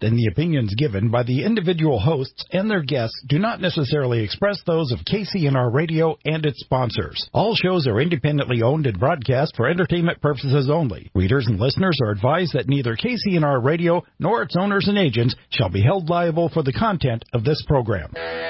and the opinions given by the individual hosts and their guests do not necessarily express those of KCNR Radio and its sponsors. All shows are independently owned and broadcast for entertainment purposes only. Readers and listeners are advised that neither KCNR Radio nor its owners and agents shall be held liable for the content of this program.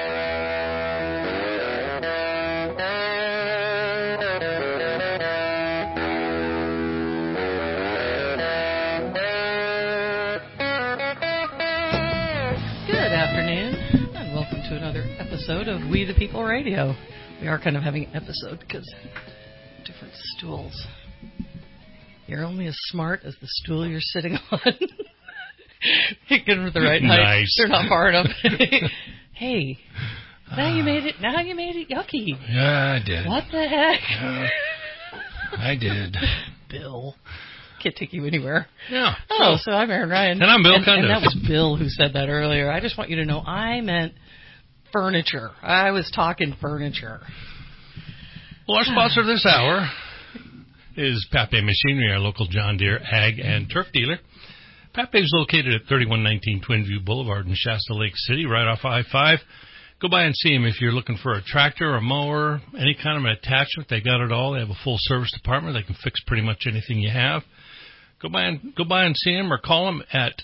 Episode of We the People Radio. We are kind of having an episode because different stools. You're only as smart as the stool you're sitting on. Get them the right height. Nice. They're not far enough. Hey, now you made it. Now you made it yucky. Yeah, I did. What the heck? I did. Bill. Can't take you anywhere. Yeah. Oh, so I'm Aaron Ryan. And I'm Bill Cundiff. And that was Bill who said that earlier. I just want you to know I meant furniture. I was talking furniture. Well, our sponsor this hour is Pape Machinery, our local John Deere ag and turf dealer. Pape is located at 3119 Twin View Boulevard in Shasta Lake City, right off I-5. Go by and see him if you're looking for a tractor, a mower, any kind of an attachment. They got it all. They have a full service department. They can fix pretty much anything you have. Go by and see him or call him at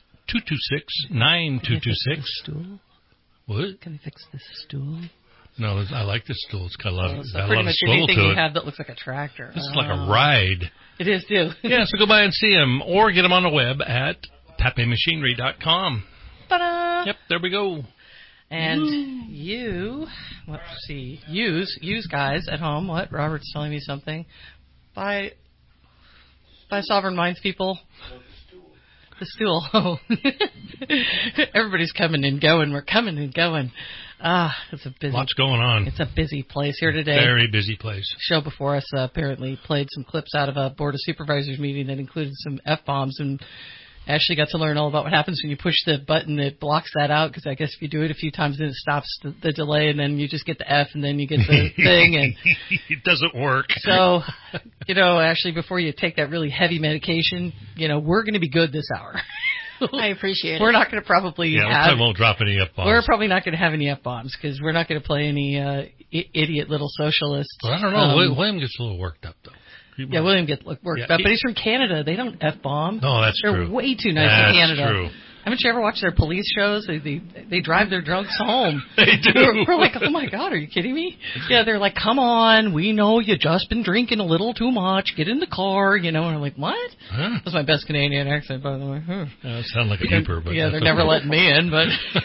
226-9226. What? Can we fix this stool? No, I like this stool. It's got a lot of swivel to it. Pretty much anything you have that looks like a tractor. This is like a ride. It is, too. Yeah, so go by and see him or get him on the web at papemachinery.com. Ta-da! Yep, there we go. And let's see, use guys at home. What? Robert's telling me something. By Sovereign Minds people. The stool. Oh. Everybody's coming and going. We're coming and going. It's a busy. Lots going on. It's a busy place here today. Very busy place. Show before us apparently played some clips out of a Board of Supervisors meeting that included some F-bombs, and Ashley got to learn all about what happens when you push the button that blocks that out, because I guess if you do it a few times, then it stops the delay, and then you just get the F, and then you get the thing. And it doesn't work. So, Ashley, before you take that really heavy medication, we're going to be good this hour. I appreciate it. We're not going to probably I won't drop any F-bombs. We're probably not going to have any F-bombs, because we're not going to play any idiot little socialists. Well, I don't know. William gets a little worked up, though. Yeah, William gets worked up, but he's from Canada. They don't F-bomb. No, that's true. They're way too nice in Canada. That's true. Haven't you ever watched their police shows? They drive their drunks home. They do. We're like, oh my God, are you kidding me? Yeah, they're like, come on, we know you just been drinking a little too much. Get in the car, And I'm like, what? Huh? That's my best Canadian accent, by the way. It sounds like a Cooper, but yeah, they're never letting me in, but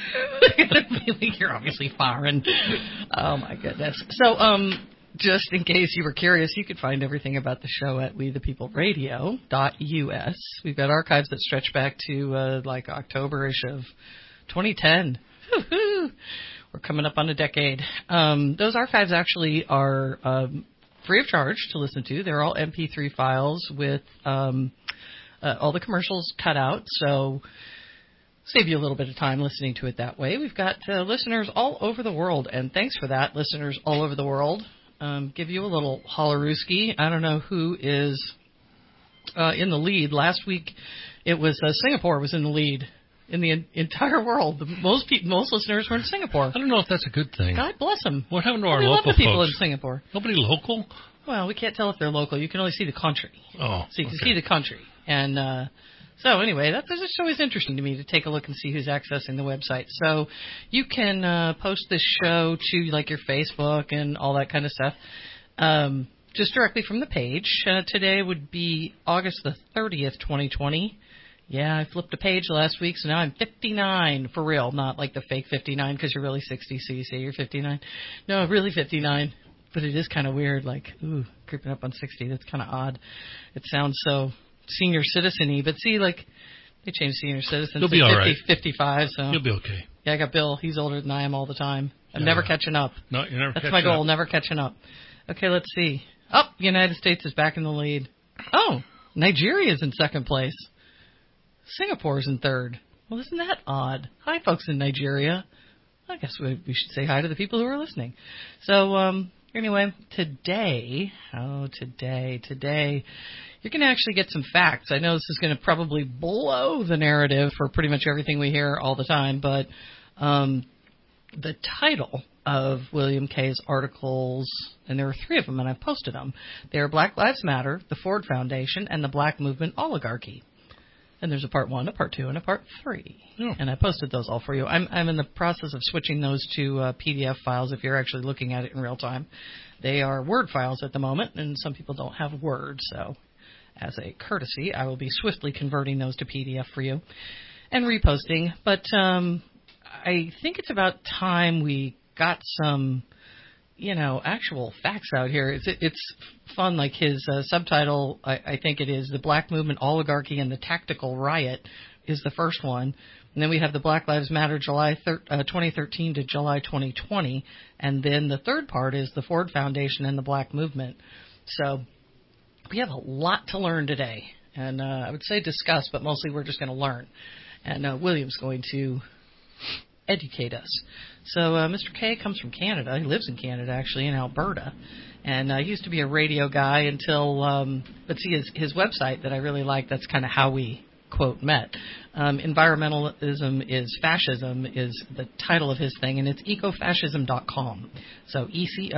you're obviously foreign. Oh my goodness. So, just in case you were curious, you could find everything about the show at wethepeopleradio.us. We've got archives that stretch back to like October-ish of 2010. We're coming up on a decade. Those archives actually are free of charge to listen to. They're all MP3 files with all the commercials cut out, so save you a little bit of time listening to it that way. We've got listeners all over the world, and thanks for that, listeners all over the world. Give you a little hollerooski. I don't know who is in the lead. Last week, it was Singapore was in the lead in the entire world. Most listeners were in Singapore. I don't know if that's a good thing. God bless them. What happened to our local local love the people folks? in Singapore. Nobody local? Well, we can't tell if they're local. You can only see the country. Oh, so you can see the country. And so anyway, that's just always interesting to me to take a look and see who's accessing the website. So you can post this show to like your Facebook and all that kind of stuff just directly from the page. Today would be August the 30th, 2020. Yeah, I flipped a page last week, so now I'm 59 for real, not like the fake 59 because you're really 60, so you say you're 59. No, really 59. But it is kind of weird, like, creeping up on 60. That's kind of odd. It sounds so senior citizen-y, but see, like, they changed senior citizen to 55, so. You'll be okay. Yeah, I got Bill. He's older than I am all the time. I'm never catching up. No, you're never That's my goal, never catching up. Okay, let's see. Oh, the United States is back in the lead. Oh, Nigeria's in second place. Singapore's in third. Well, isn't that odd? Hi, folks in Nigeria. I guess we should say hi to the people who are listening. So, anyway, today, You can actually get some facts. I know this is going to probably blow the narrative for pretty much everything we hear all the time, but the title of William Kay's articles, and there were 3 of them, and I posted them. They are Black Lives Matter, the Ford Foundation, and the Black Movement Oligarchy. And there's a part 1, a part 2, and a part 3. Oh. And I posted those all for you. I'm in the process of switching those to PDF files if you're actually looking at it in real time. They are Word files at the moment, and some people don't have Word, so as a courtesy, I will be swiftly converting those to PDF for you and reposting. But I think it's about time we got some, actual facts out here. It's fun, like his subtitle, I think it is, The Black Movement Oligarchy and the Tactical Riot is the first one. And then we have the Black Lives Matter July 2013 to July 2020. And then the third part is the Ford Foundation and the Black Movement. So we have a lot to learn today. And I would say discuss, but mostly we're just going to learn. And William's going to educate us. So Mr. Kay comes from Canada. He lives in Canada, actually, in Alberta. And he used to be a radio guy until, let's see, his website that I really like, that's kind of how we, quote, met. Environmentalism is Fascism is the title of his thing, and it's ecofascism.com. So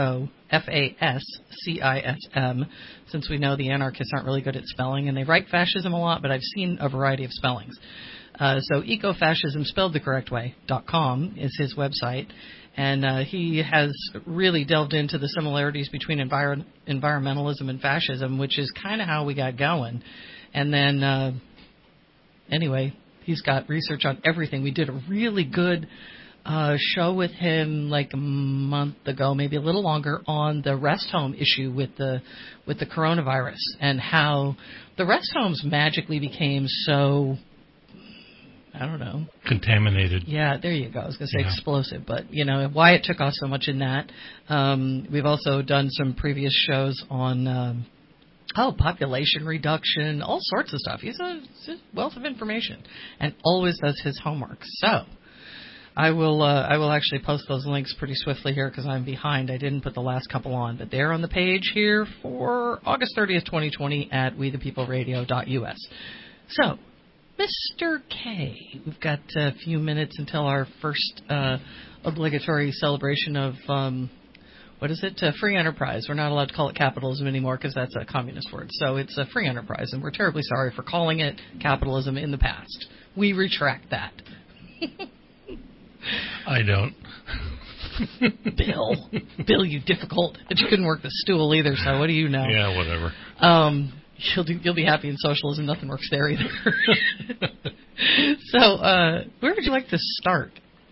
ECOFASCISM, since we know the anarchists aren't really good at spelling, and they write fascism a lot, but I've seen a variety of spellings. So ecofascism, spelled the correct way, .com is his website. And he has really delved into the similarities between environmentalism and fascism, which is kind of how we got going. And then, anyway, he's got research on everything. We did a really good show with him like a month ago, maybe a little longer, on the rest home issue with the coronavirus and how the rest homes magically became so, I don't know. Contaminated. Yeah, there you go. I was going to say explosive, but, why it took off so much in that. We've also done some previous shows on, population reduction, all sorts of stuff. He's a wealth of information and always does his homework. So I will actually post those links pretty swiftly here because I'm behind. I didn't put the last couple on, but they're on the page here for August 30th, 2020 at wethepeopleradio.us. So, Mr. K, we've got a few minutes until our first obligatory celebration of, free enterprise. We're not allowed to call it capitalism anymore because that's a communist word. So it's a free enterprise, and we're terribly sorry for calling it capitalism in the past. We retract that. I don't. Bill, you difficult. But you couldn't work the stool either, so what do you know? Yeah, whatever. You'll be happy in socialism. Nothing works there either. So, where would you like to start?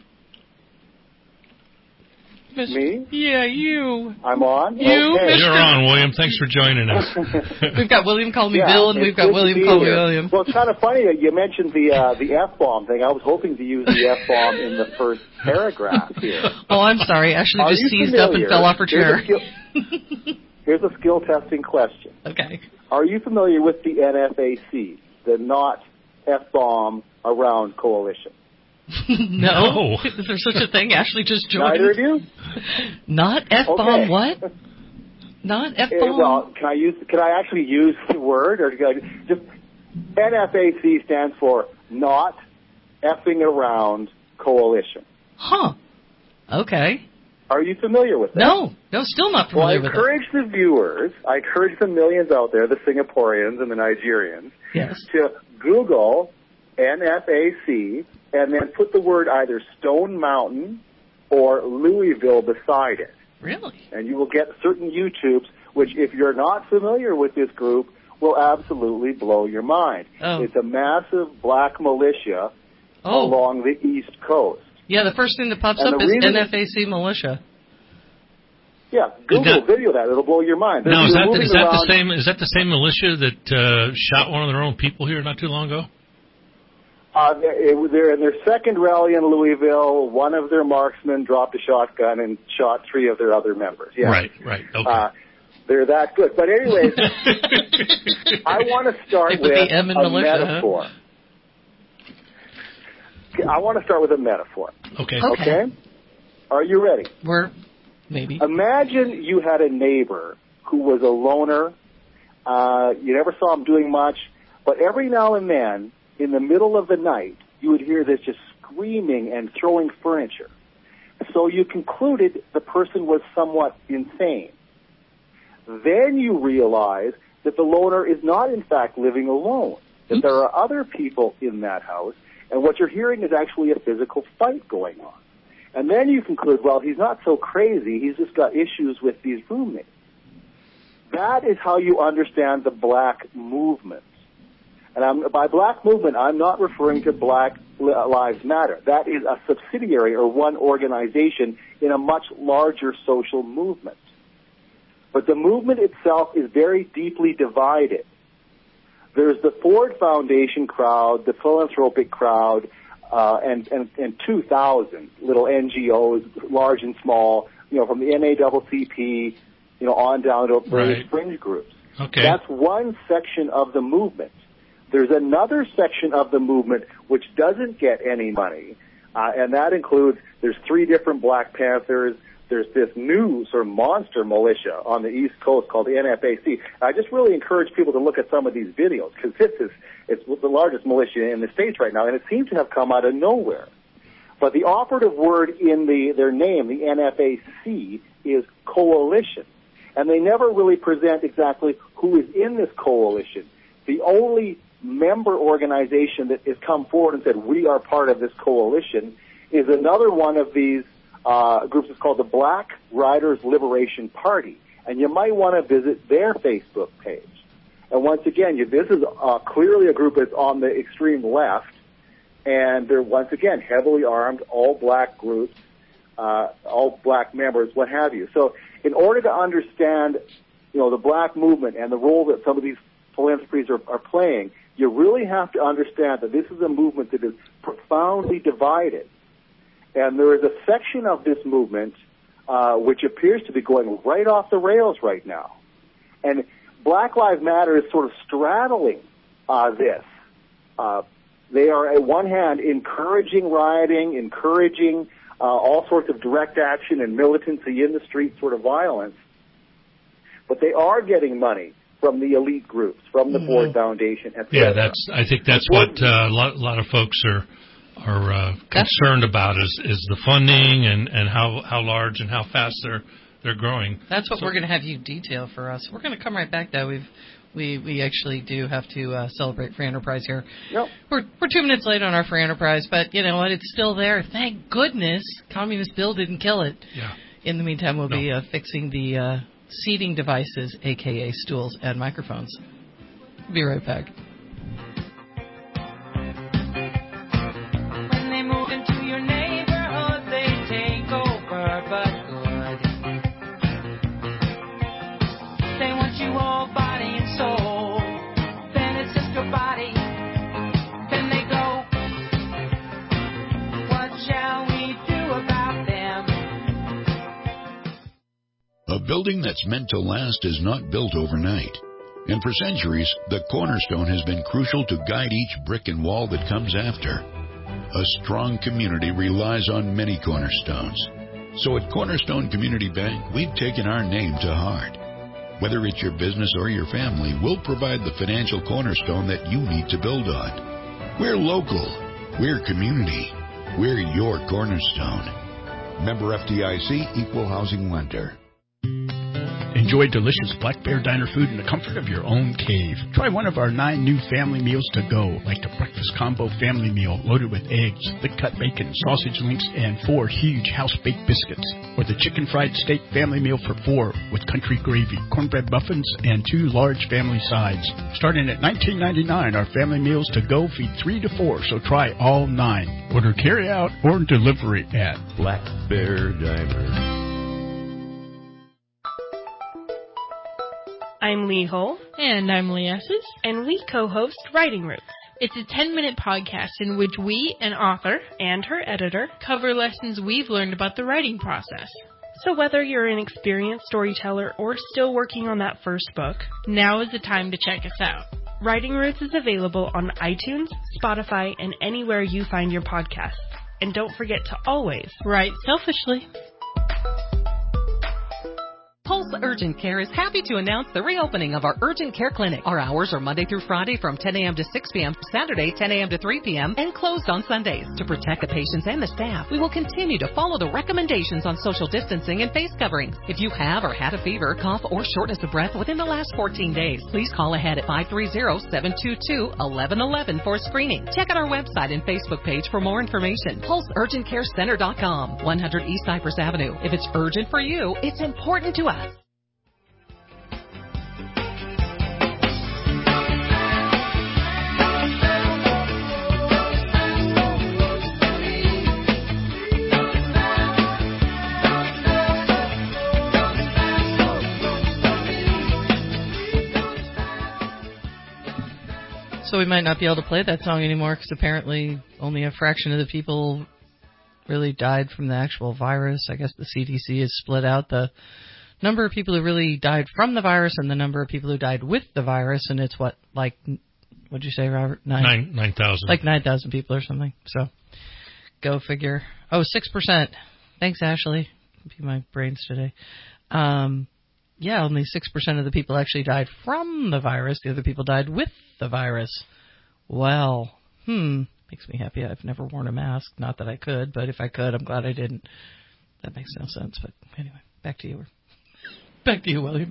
Me? Yeah, you. I'm on? You, okay. You're on, William. Thanks for joining us. We've got William Call Me Bill, and we've got William Call Me William. Well, it's kind of funny that you mentioned the F-bomb thing. I was hoping to use the F-bomb in the first paragraph here. Oh, I'm sorry. Ashley just seized up and fell off her chair. Here's a skill testing question. Okay. Are you familiar with the NFAC, the Not F-bomb Around Coalition? No. Is there such a thing? Ashley just joined. Neither of you? Not F-bomb okay. What? Not F-bomb? Well, can I actually use the word? Or just NFAC stands for Not Effing Around Coalition. Huh. Okay. Are you familiar with that? No, still not familiar with it. Well, I encourage the viewers, I encourage the millions out there, the Singaporeans and the Nigerians, to Google NFAC and then put the word either Stone Mountain or Louisville beside it. Really? And you will get certain YouTubes, which if you're not familiar with this group, will absolutely blow your mind. Oh. It's a massive black militia along the East Coast. Yeah, the first thing that pops up is NFAC militia. Yeah, Google video that; it'll blow your mind. Now, is that the same militia that shot one of their own people here not too long ago? They're in their second rally in Louisville. One of their marksmen dropped a shotgun and shot 3 of their other members. Yeah. Right. Okay. They're that good. But anyways, I want to start with a metaphor. Huh? I want to start with a metaphor. Okay. Are you ready? Maybe. Imagine you had a neighbor who was a loner You never saw him doing much. But every now and then, in the middle of the night, you would hear this just screaming and throwing furniture. So you concluded the person was somewhat insane. Then you realize that the loner is not, in fact, living alone, that there are other people in that house, and what you're hearing is actually a physical fight going on. And then you conclude, well, he's not so crazy, he's just got issues with these roommates. That is how you understand the black movement. And by black movement, I'm not referring to Black Lives Matter. That is a subsidiary or one organization in a much larger social movement. But the movement itself is very deeply divided. There's the Ford Foundation crowd, the philanthropic crowd, and 2,000 little NGOs, large and small, from the NAACP, on down to various fringe groups. Okay. That's one section of the movement. There's another section of the movement which doesn't get any money, and that includes, there's 3 different Black Panthers. There's this new sort of monster militia on the East Coast called the NFAC. I just really encourage people to look at some of these videos, because it's the largest militia in the States right now, and it seems to have come out of nowhere. But the operative word in their name, the NFAC, is coalition. And they never really present exactly who is in this coalition. The only member organization that has come forward and said, we are part of this coalition, is another one of these groups. Is called the Black Riders Liberation Party. And you might want to visit their Facebook page. And once again, this is clearly a group that's on the extreme left, and they're, once again, heavily armed, all black groups, all black members, what have you. So in order to understand, the black movement and the role that some of these philanthropies are playing, you really have to understand that this is a movement that is profoundly divided. And there is a section of this movement which appears to be going right off the rails right now. And Black Lives Matter is sort of straddling this. They are, at one hand, encouraging rioting, encouraging all sorts of direct action and militancy in the street sort of violence. But they are getting money from the elite groups, from the Ford Foundation, etc. Yeah, I think that's what a lot of folks are concerned about is the funding and how large and how fast they're growing. That's what we're going to have you detail for us. We're going to come right back, though. We actually do have to celebrate Free Enterprise here. Yep. We're 2 minutes late on our Free Enterprise, but you know what? It's still there. Thank goodness Communist Bill didn't kill it. Yeah. In the meantime, we'll be fixing the seating devices, a.k.a. stools and microphones. Be right back. When they move into your neighborhood, they take over, but good. They want you all body and soul. Then it's just your body. Then they go. What shall we do about them? A building that's meant to last is not built overnight. And for centuries, the cornerstone has been crucial to guide each brick and wall that comes after. A strong community relies on many cornerstones. So at Cornerstone Community Bank, we've taken our name to heart. Whether it's your business or your family, we'll provide the financial cornerstone that you need to build on. We're local. We're community. We're your cornerstone. Member FDIC, Equal Housing Lender. Enjoy delicious Black Bear Diner food in the comfort of your own cave. Try one of our 9 new family meals to go, like the Breakfast Combo Family Meal loaded with eggs, thick-cut bacon, sausage links, and 4 huge house-baked biscuits. Or the Chicken Fried Steak Family Meal for 4 with country gravy, cornbread muffins, and 2 large family sides. Starting at $19.99, our family meals to go feed 3 to 4, so try all 9. Order carry-out or delivery at Black Bear Diner. I'm Lee Hull. And I'm Lee Esses. And we co-host Writing Roots. It's a 10-minute podcast in which we, an author, and her editor, cover lessons we've learned about the writing process. So whether you're an experienced storyteller or still working on that first book, now is the time to check us out. Writing Roots is available on iTunes, Spotify, and anywhere you find your podcasts. And don't forget to always write selfishly. Pulse Urgent Care is happy to announce the reopening of our Urgent Care Clinic. Our hours are Monday through Friday from 10 a.m. to 6 p.m., Saturday 10 a.m. to 3 p.m., and closed on Sundays. To protect the patients and the staff, we will continue to follow the recommendations on social distancing and face coverings. If you have or had a fever, cough, or shortness of breath within the last 14 days, please call ahead at 530-722-1111 for screening. Check out our website and Facebook page for more information. PulseUrgentCareCenter.com, 100 East Cypress Avenue. If it's urgent for you, it's important to us. So we might not be able to play that song anymore because apparently only a fraction of the people really died from the actual virus. I guess the CDC has split out the number of people who really died from the virus and the number of people who died with the virus, and it's what'd you say, Robert? 9,000. Like 9,000 people or something. So go figure. Oh, 6%. Thanks, Ashley. Be my brains today. Yeah, only 6% of the people actually died from the virus. The other people died with the virus. Well, makes me happy. I've never worn a mask. Not that I could, but if I could, I'm glad I didn't. That makes no sense. But anyway, back to you. Back to you, William.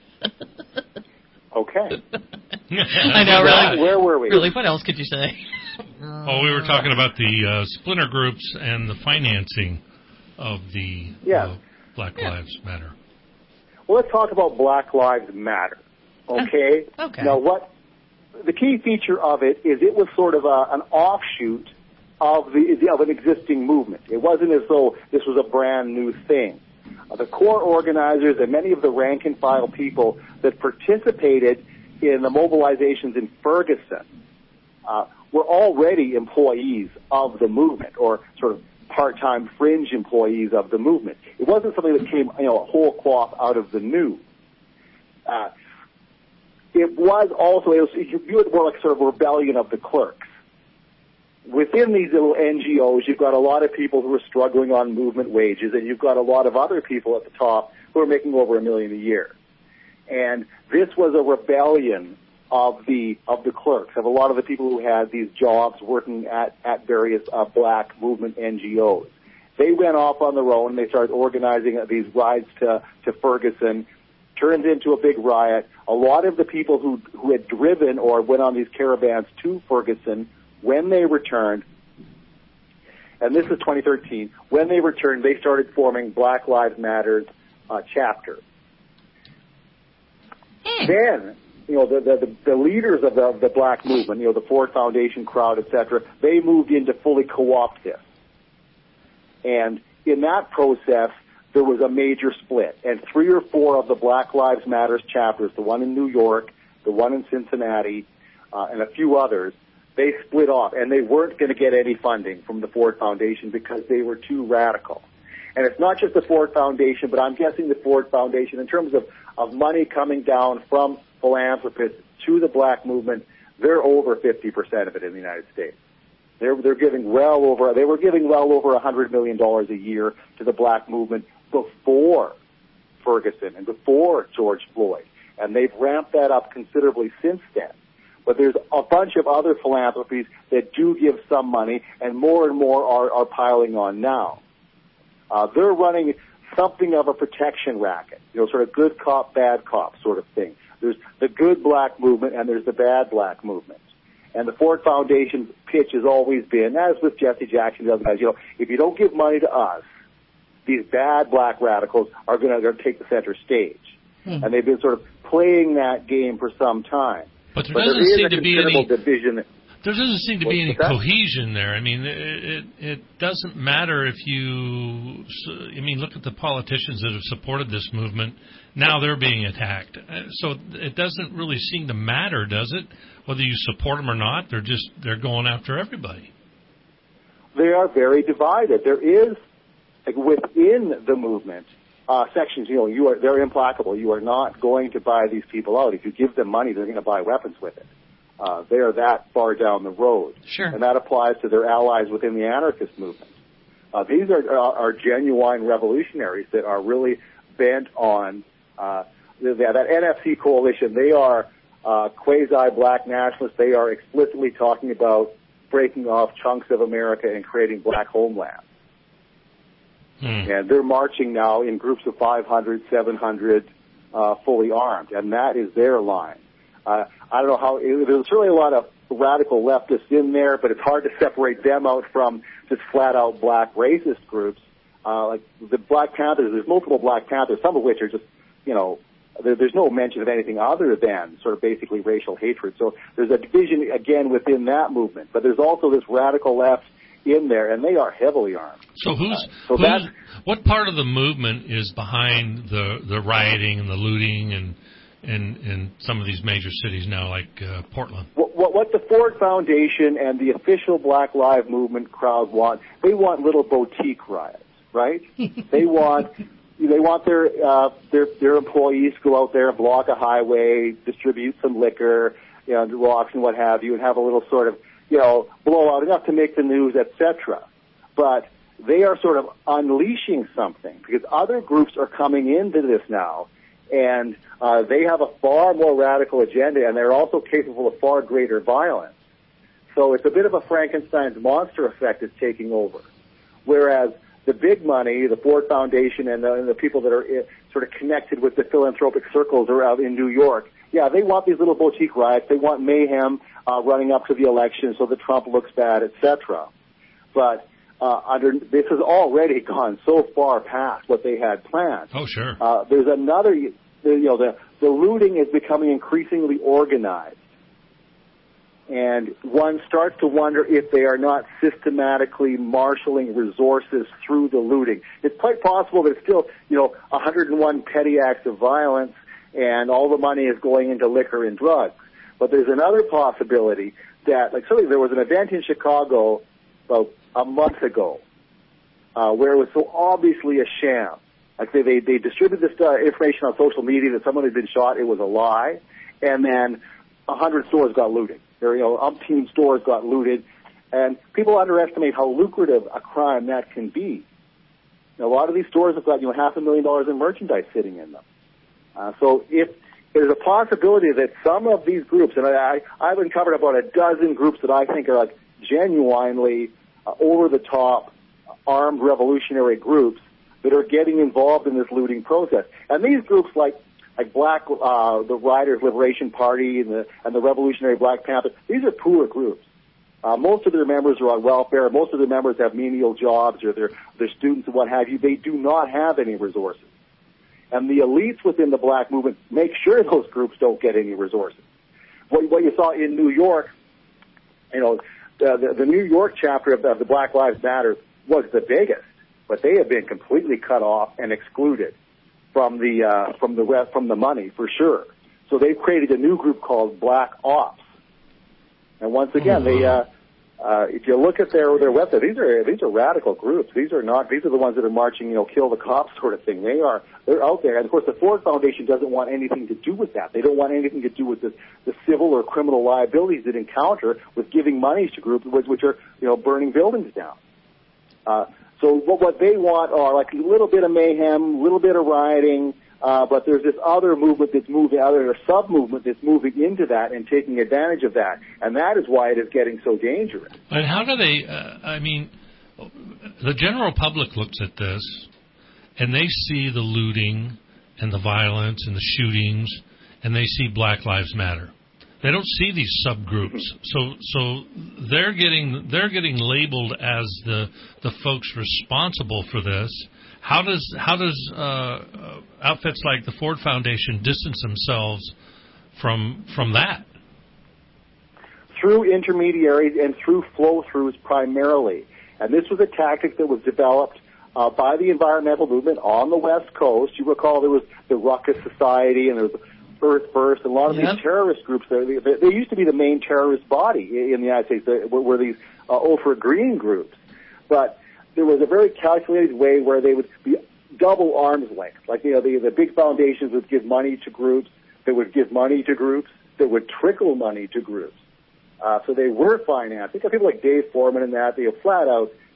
Okay. I know, really. Where were we? Really, what else could you say? Oh, we were talking about the splinter groups and the financing of the Black Lives Matter. Well, let's talk about Black Lives Matter, okay? Okay. Now, the key feature of it is it was sort of an offshoot of an existing movement. It wasn't as though this was a brand new thing. The core organizers and many of the rank-and-file people that participated in the mobilizations in Ferguson were already employees of the movement, or sort of part-time fringe employees of the movement. It wasn't something that came, whole cloth out of the new. It was also, you view it more like sort of a rebellion of the clerks. Within these little NGOs, you've got a lot of people who are struggling on movement wages, and you've got a lot of other people at the top who are making over $1 million a year. And this was a rebellion of the clerks, of a lot of the people who had these jobs working at various black movement NGOs. They went off on their own, and they started organizing these rides to Ferguson. Turned into a big riot. A lot of the people who had driven or went on these caravans to Ferguson, when they returned, and this is 2013, when they returned, they started forming Black Lives Matter chapter. Then, the leaders of the black movement, the Ford Foundation crowd, etc., they moved in to fully co-opt this. And in that process, there was a major split. And 3 or 4 of the Black Lives Matter chapters, the one in New York, the one in Cincinnati, and a few others, they split off. And they weren't going to get any funding from the Ford Foundation because they were too radical. And it's not just the Ford Foundation, but I'm guessing the Ford Foundation, in terms of money coming down from philanthropists to the black movement, they're over 50% of it in the United States. They were giving well over $100 million a year to the black movement before Ferguson and before George Floyd. And they've ramped that up considerably since then. But there's a bunch of other philanthropies that do give some money, and more are piling on now. They're running something of a protection racket, sort of good cop, bad cop sort of thing. There's the good black movement and there's the bad black movement. And the Ford Foundation pitch has always been, as with Jesse Jackson and the other guys, if you don't give money to us, these bad black radicals are going to take the center stage. And they've been sort of playing that game for some time. But there doesn't seem to be any division. There doesn't seem to be any cohesion there. I mean, it doesn't matter if you. I mean, look at the politicians that have supported this movement. Now they're being attacked. So it doesn't really seem to matter, does it? Whether you support them or not, they're going after everybody. They are very divided. There is, within the movement, sections. They're implacable. You are not going to buy these people out. If you give them money, they're going to buy weapons with it. They are that far down the road. Sure. And that applies to their allies within the anarchist movement. These are genuine revolutionaries that are really bent on That NFC coalition, they are quasi-black nationalists. They are explicitly talking about breaking off chunks of America and creating black homelands. And they're marching now in groups of 500, 700, fully armed, and that is their line. I don't know how, there's certainly a lot of radical leftists in there, but it's hard to separate them out from just flat-out black racist groups. Like the Black Panthers, there's multiple Black Panthers, some of which are just, there's no mention of anything other than sort of basically racial hatred. So there's a division, again, within that movement. But there's also this radical left in there, and they are heavily armed. So what part of the movement is behind the rioting and the looting and in some of these major cities now, like Portland? What the Ford Foundation and the official Black Lives Movement crowd want, they want little boutique riots, right? They want their employees to go out there and block a highway, distribute some liquor, rocks and what have you, and have a little sort of, blowout enough to make the news, etc. But they are sort of unleashing something because other groups are coming into this now, and they have a far more radical agenda, and they're also capable of far greater violence. So it's a bit of a Frankenstein's monster effect that's taking over. Whereas the big money, the Ford Foundation and the people that are sort of connected with the philanthropic circles around in New York, yeah, they want these little boutique riots. They want mayhem running up to the election so that Trump looks bad, etc. But this has already gone so far past what they had planned. Oh, sure. There's another, the looting is becoming increasingly organized. And one starts to wonder if they are not systematically marshaling resources through the looting. It's quite possible that it's still, 101 petty acts of violence and all the money is going into liquor and drugs. But there's another possibility that, certainly there was an event in Chicago about a month ago where it was so obviously a sham. They distributed this information on social media that someone had been shot. It was a lie. And then 100 stores got looted. Umpteen stores got looted. And people underestimate how lucrative a crime that can be. A lot of these stores have got, $500,000 in merchandise sitting in them. So if there's a possibility that some of these groups, and I've uncovered about a dozen groups that I think are genuinely over-the-top armed revolutionary groups that are getting involved in this looting process. And these groups like Black, the Riders Liberation Party and the Revolutionary Black Panthers, these are poor groups. Most of their members are on welfare. Most of their members have menial jobs or they're students and what have you. They do not have any resources. And the elites within the black movement make sure those groups don't get any resources. What you saw in New York, the New York chapter of the Black Lives Matter was the biggest, but they have been completely cut off and excluded from the money for sure. So they've created a new group called Black Ops. And once again, if you look at their website, these are radical groups. These are the ones that are marching, kill the cops sort of thing. They're out there. And of course the Ford Foundation doesn't want anything to do with that. They don't want anything to do with the civil or criminal liabilities that encounter with giving money to groups which are, burning buildings down. So what they want are a little bit of mayhem, a little bit of rioting, but there's this other movement that's moving, other sub-movement that's moving into that and taking advantage of that. And that is why it is getting so dangerous. And how do they, the general public looks at this and they see the looting and the violence and the shootings and they see Black Lives Matter. They don't see these subgroups, so they're getting labeled as the folks responsible for this. How does outfits like the Ford Foundation distance themselves from that? Through intermediaries and through flow-throughs primarily, and this was a tactic that was developed by the environmental movement on the West Coast. You recall there was the Ruckus Society and there was Earth First, and a lot of these terrorist groups, they used to be the main terrorist body in the United States, were these ultra green groups. But there was a very calculated way where they would be double arm's length. The big foundations would give money to groups, that would give money to groups, that would trickle money to groups. So they were financed. Think of people like Dave Foreman and that. They flat out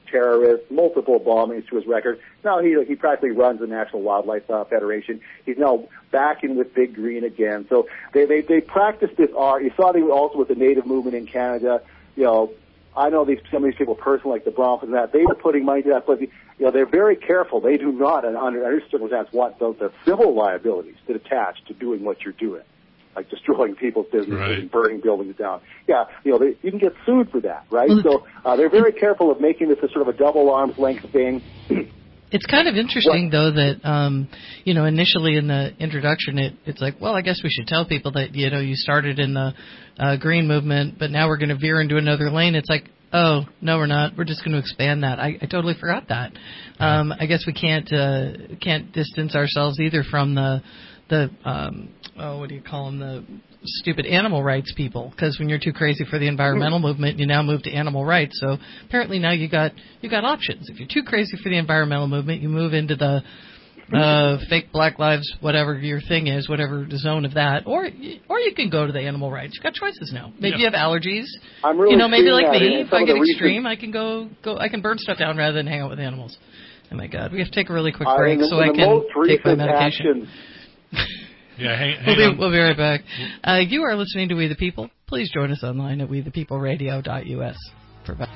terrorist, multiple bombings to his record. Now he practically runs the National Wildlife Federation. He's now back in with Big Green again. So they practice this art. You saw them also with the Native movement in Canada. I know some of these people personally, like the Broncos and that. They were putting money to that, but they're very careful. They do not, under any circumstance, want the civil liabilities that attach to doing what you're doing, like destroying people's businesses and burning buildings down. Yeah, you can get sued for that, right? So they're very careful of making this a sort of a double arm's length thing. It's kind of interesting, though, that, initially in the introduction, it's like, well, I guess we should tell people that, you started in the green movement, but now we're going to veer into another lane. It's like, oh, no, we're not. We're just going to expand that. I totally forgot that. I guess we can't distance ourselves either from the what do you call them, the stupid animal rights people, because when you're too crazy for the environmental movement, you now move to animal rights. So apparently now you got options. If you're too crazy for the environmental movement, you move into the fake Black Lives, whatever your thing is, whatever the zone of that, or you can go to the animal rights. You got choices now. Maybe you have allergies. I'm really maybe like me. If I get extreme, I can go. I can burn stuff down rather than hang out with animals. Oh my God, we have to take a really quick break so I can take my medication. Yeah, hang we'll be right back. You are listening to We the People. Please join us online at wethepeopleradio.us. For back.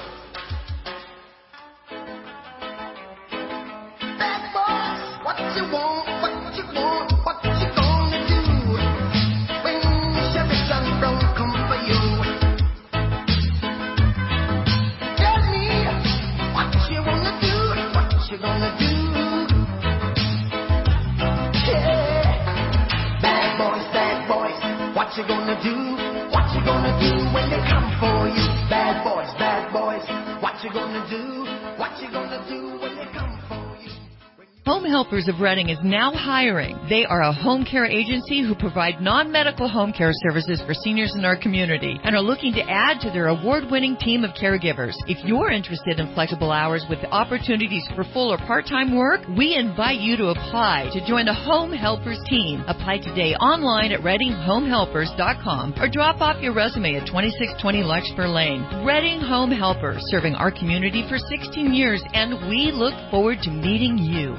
What you gonna do? What you gonna do when they come for you? Bad boys, what you gonna do? What you gonna do when they come for you? Home Helpers of Reading is now hiring. They are a home care agency who provide non-medical home care services for seniors in our community and are looking to add to their award-winning team of caregivers. If you're interested in flexible hours with opportunities for full or part-time work, we invite you to apply to join the Home Helpers team. Apply today online at ReadingHomeHelpers.com or drop off your resume at 2620 Larkspur Lane. Reading Home Helpers, serving our community for 16 years, and we look forward to meeting you.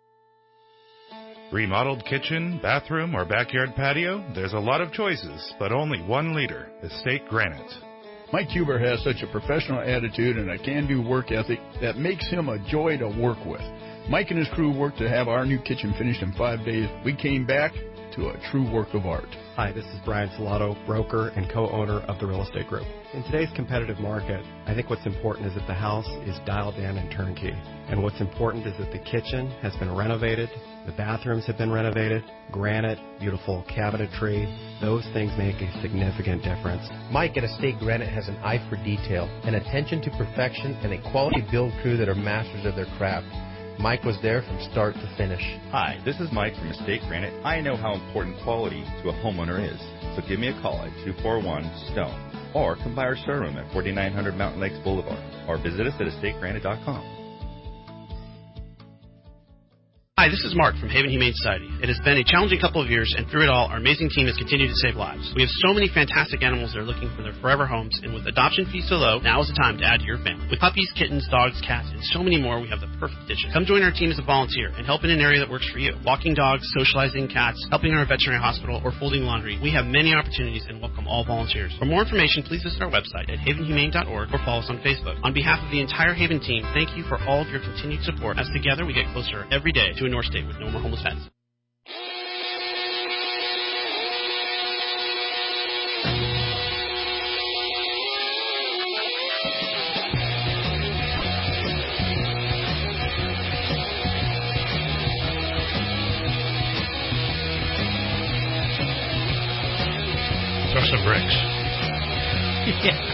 Remodeled kitchen, bathroom, or backyard patio? There's a lot of choices, but only one leader, Estate Granite. Mike Huber has such a professional attitude and a can-do work ethic that makes him a joy to work with. Mike and his crew worked to have our new kitchen finished in 5 days. We came back to a true work of art. Hi, this is Brian Salato, broker and co-owner of the Real Estate Group. In today's competitive market, I think what's important is that the house is dialed in and turnkey. And what's important is that the kitchen has been renovated, the bathrooms have been renovated, granite, beautiful cabinetry. Those things make a significant difference. Mike at Estate Granite has an eye for detail, an attention to perfection, and a quality build crew that are masters of their craft. Mike was there from start to finish. Hi, this is Mike from Estate Granite. I know how important quality to a homeowner is, so give me a call at 241-STONE or come by our showroom at 4900 Mountain Lakes Boulevard or visit us at estategranite.com. Hi, this is Mark from Haven Humane Society. It has been a challenging couple of years, and through it all, our amazing team has continued to save lives. We have so many fantastic animals that are looking for their forever homes, and with adoption fees so low, now is the time to add to your family. With puppies, kittens, dogs, cats, and so many more, we have the perfect addition. Come join our team as a volunteer and help in an area that works for you. Walking dogs, socializing cats, helping our veterinary hospital, or folding laundry. We have many opportunities and welcome all volunteers. For more information, please visit our website at havenhumane.org or follow us on Facebook. On behalf of the entire Haven team, thank you for all of your continued support, as together we get closer every day to a North State with no more homeless pets. Throw some bricks. Yeah.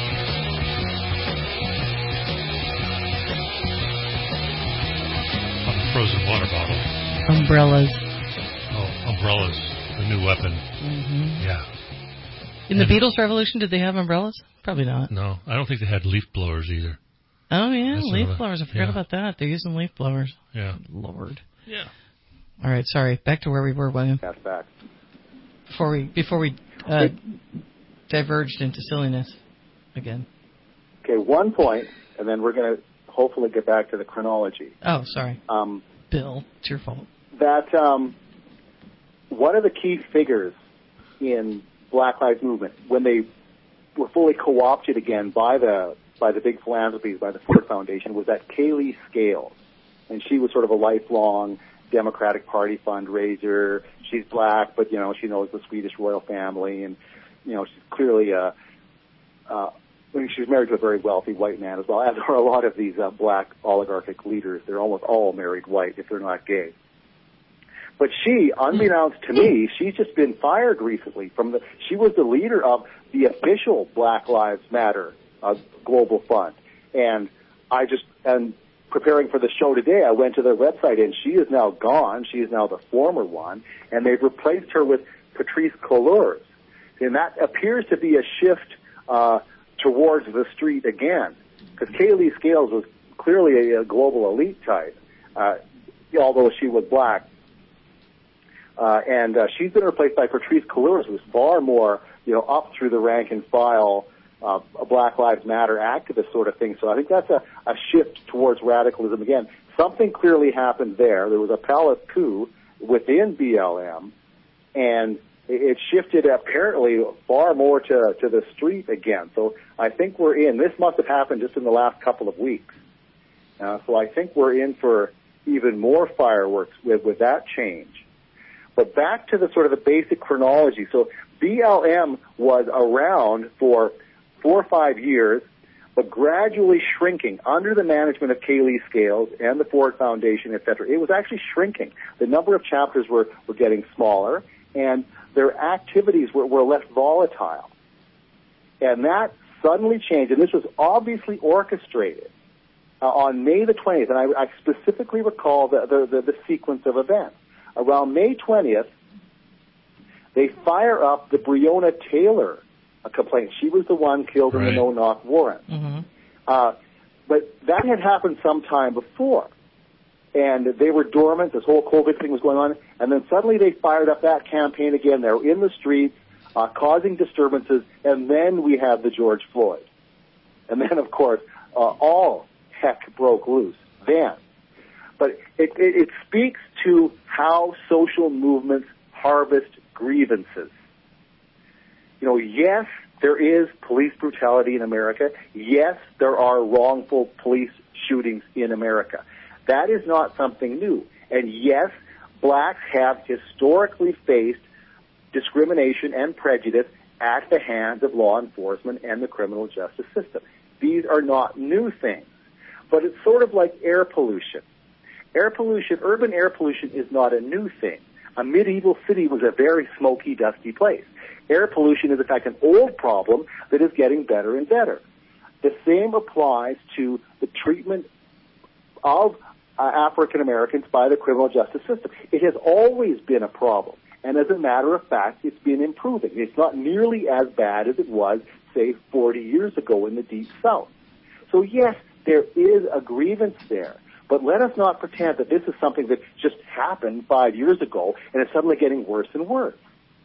Frozen water bottle. Umbrellas. Oh, umbrellas. The new weapon. Mm-hmm. Yeah. In the Beatles Revolution, did they have umbrellas? Probably not. No, I don't think they had leaf blowers either. Oh, yeah, leaf blowers. I forgot about that. They're using leaf blowers. Yeah. Lord. Yeah. All right, sorry. Back to where we were, William. That's back. Before we diverged into silliness again. Okay, one point, and then we're going to hopefully get back to the chronology. Oh, sorry. Bill, it's your fault. That one of the key figures in Black Lives Movement, when they were fully co-opted again by the big philanthropies, by the Ford Foundation, was that Kaylee Scales. And she was sort of a lifelong Democratic Party fundraiser. She's black, but, she knows the Swedish royal family, and, she's clearly she's married to a very wealthy white man as well, as are a lot of these black oligarchic leaders. They're almost all married white if they're not gay. But she, unbeknownst to me, she's just been fired recently she was the leader of the official Black Lives Matter Global Fund. And preparing for the show today, I went to their website, and she is now gone. She is now the former one, and they've replaced her with Patrice Couleurs. And that appears to be a shift towards the street again, because Kaylee Scales was clearly a global elite type, although she was black. And she's been replaced by Patrice Couleurs, who's far more, up through the rank and file, a Black Lives Matter activist sort of thing. So I think that's a shift towards radicalism again. Something clearly happened there. There was a palace coup within BLM, and it shifted apparently far more to the street again. So I think this must have happened just in the last couple of weeks. So I think we're in for even more fireworks with that change. But back to the sort of the basic chronology. So BLM was around for 4 or 5 years, but gradually shrinking under the management of Kaylee Scales and the Ford Foundation, et cetera. It was actually shrinking. The number of chapters were getting smaller, and their activities were less volatile. And that suddenly changed, and this was obviously orchestrated on May the 20th, and I specifically recall the sequence of events. Around May 20th, they fire up the Breonna Taylor complaint. She was the one killed in the no-knock warrant. Mm-hmm. But that had happened some time before, and they were dormant. This whole COVID thing was going on, and then suddenly they fired up that campaign again. They were in the streets, causing disturbances, and then we had the George Floyd. And then, of course, all heck broke loose then. But it speaks to how social movements harvest grievances. Yes, there is police brutality in America. Yes, there are wrongful police shootings in America. That is not something new. And yes, blacks have historically faced discrimination and prejudice at the hands of law enforcement and the criminal justice system. These are not new things. But it's sort of like air pollution. Urban air pollution is not a new thing. A medieval city was a very smoky, dusty place. Air pollution is, in fact, an old problem that is getting better and better. The same applies to the treatment of African Americans by the criminal justice system. It has always been a problem, and as a matter of fact, it's been improving. It's not nearly as bad as it was, say, 40 years ago in the Deep South. So, yes, there is a grievance there. But let us not pretend that this is something that just happened 5 years ago and it's suddenly getting worse and worse.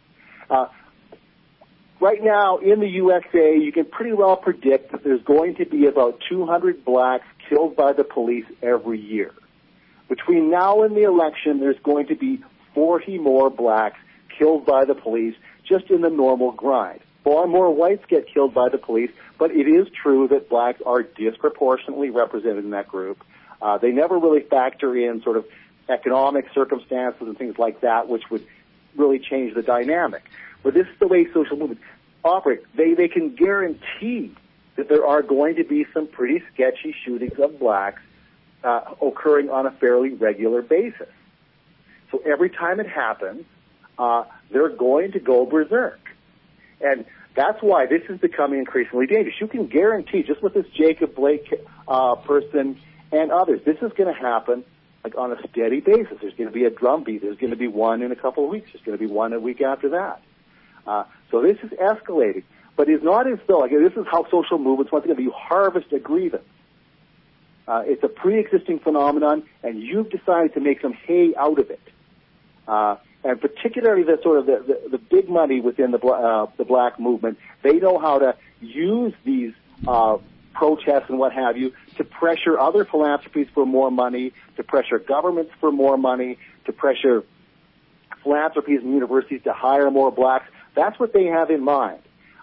Right now in the USA, you can pretty well predict that there's going to be about 200 blacks killed by the police every year. Between now and the election, there's going to be 40 more blacks killed by the police just in the normal grind. Far more whites get killed by the police, but it is true that blacks are disproportionately represented in that group. They never really factor in sort of economic circumstances and things like that, which would really change the dynamic. But this is the way social movements operate. They can guarantee that there are going to be some pretty sketchy shootings of blacks occurring on a fairly regular basis. So every time it happens, they're going to go berserk. And that's why this is becoming increasingly dangerous. You can guarantee, just with this Jacob Blake person and others, this is going to happen like on a steady basis. There's going to be a drumbeat. There's going to be one in a couple of weeks. There's going to be one a week after that. So this is escalating. But it's not as though, this is how social movements, once again, you harvest a grievance. It's a pre-existing phenomenon, and you've decided to make some hay out of it. And particularly the sort of the big money within the black movement, they know how to use these protests and what have you, to pressure other philanthropies for more money, to pressure governments for more money, to pressure philanthropies and universities to hire more blacks. That's what they have in mind.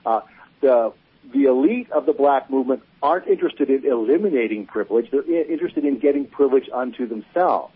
The elite of the black movement aren't interested in eliminating privilege. They're interested in getting privilege unto themselves.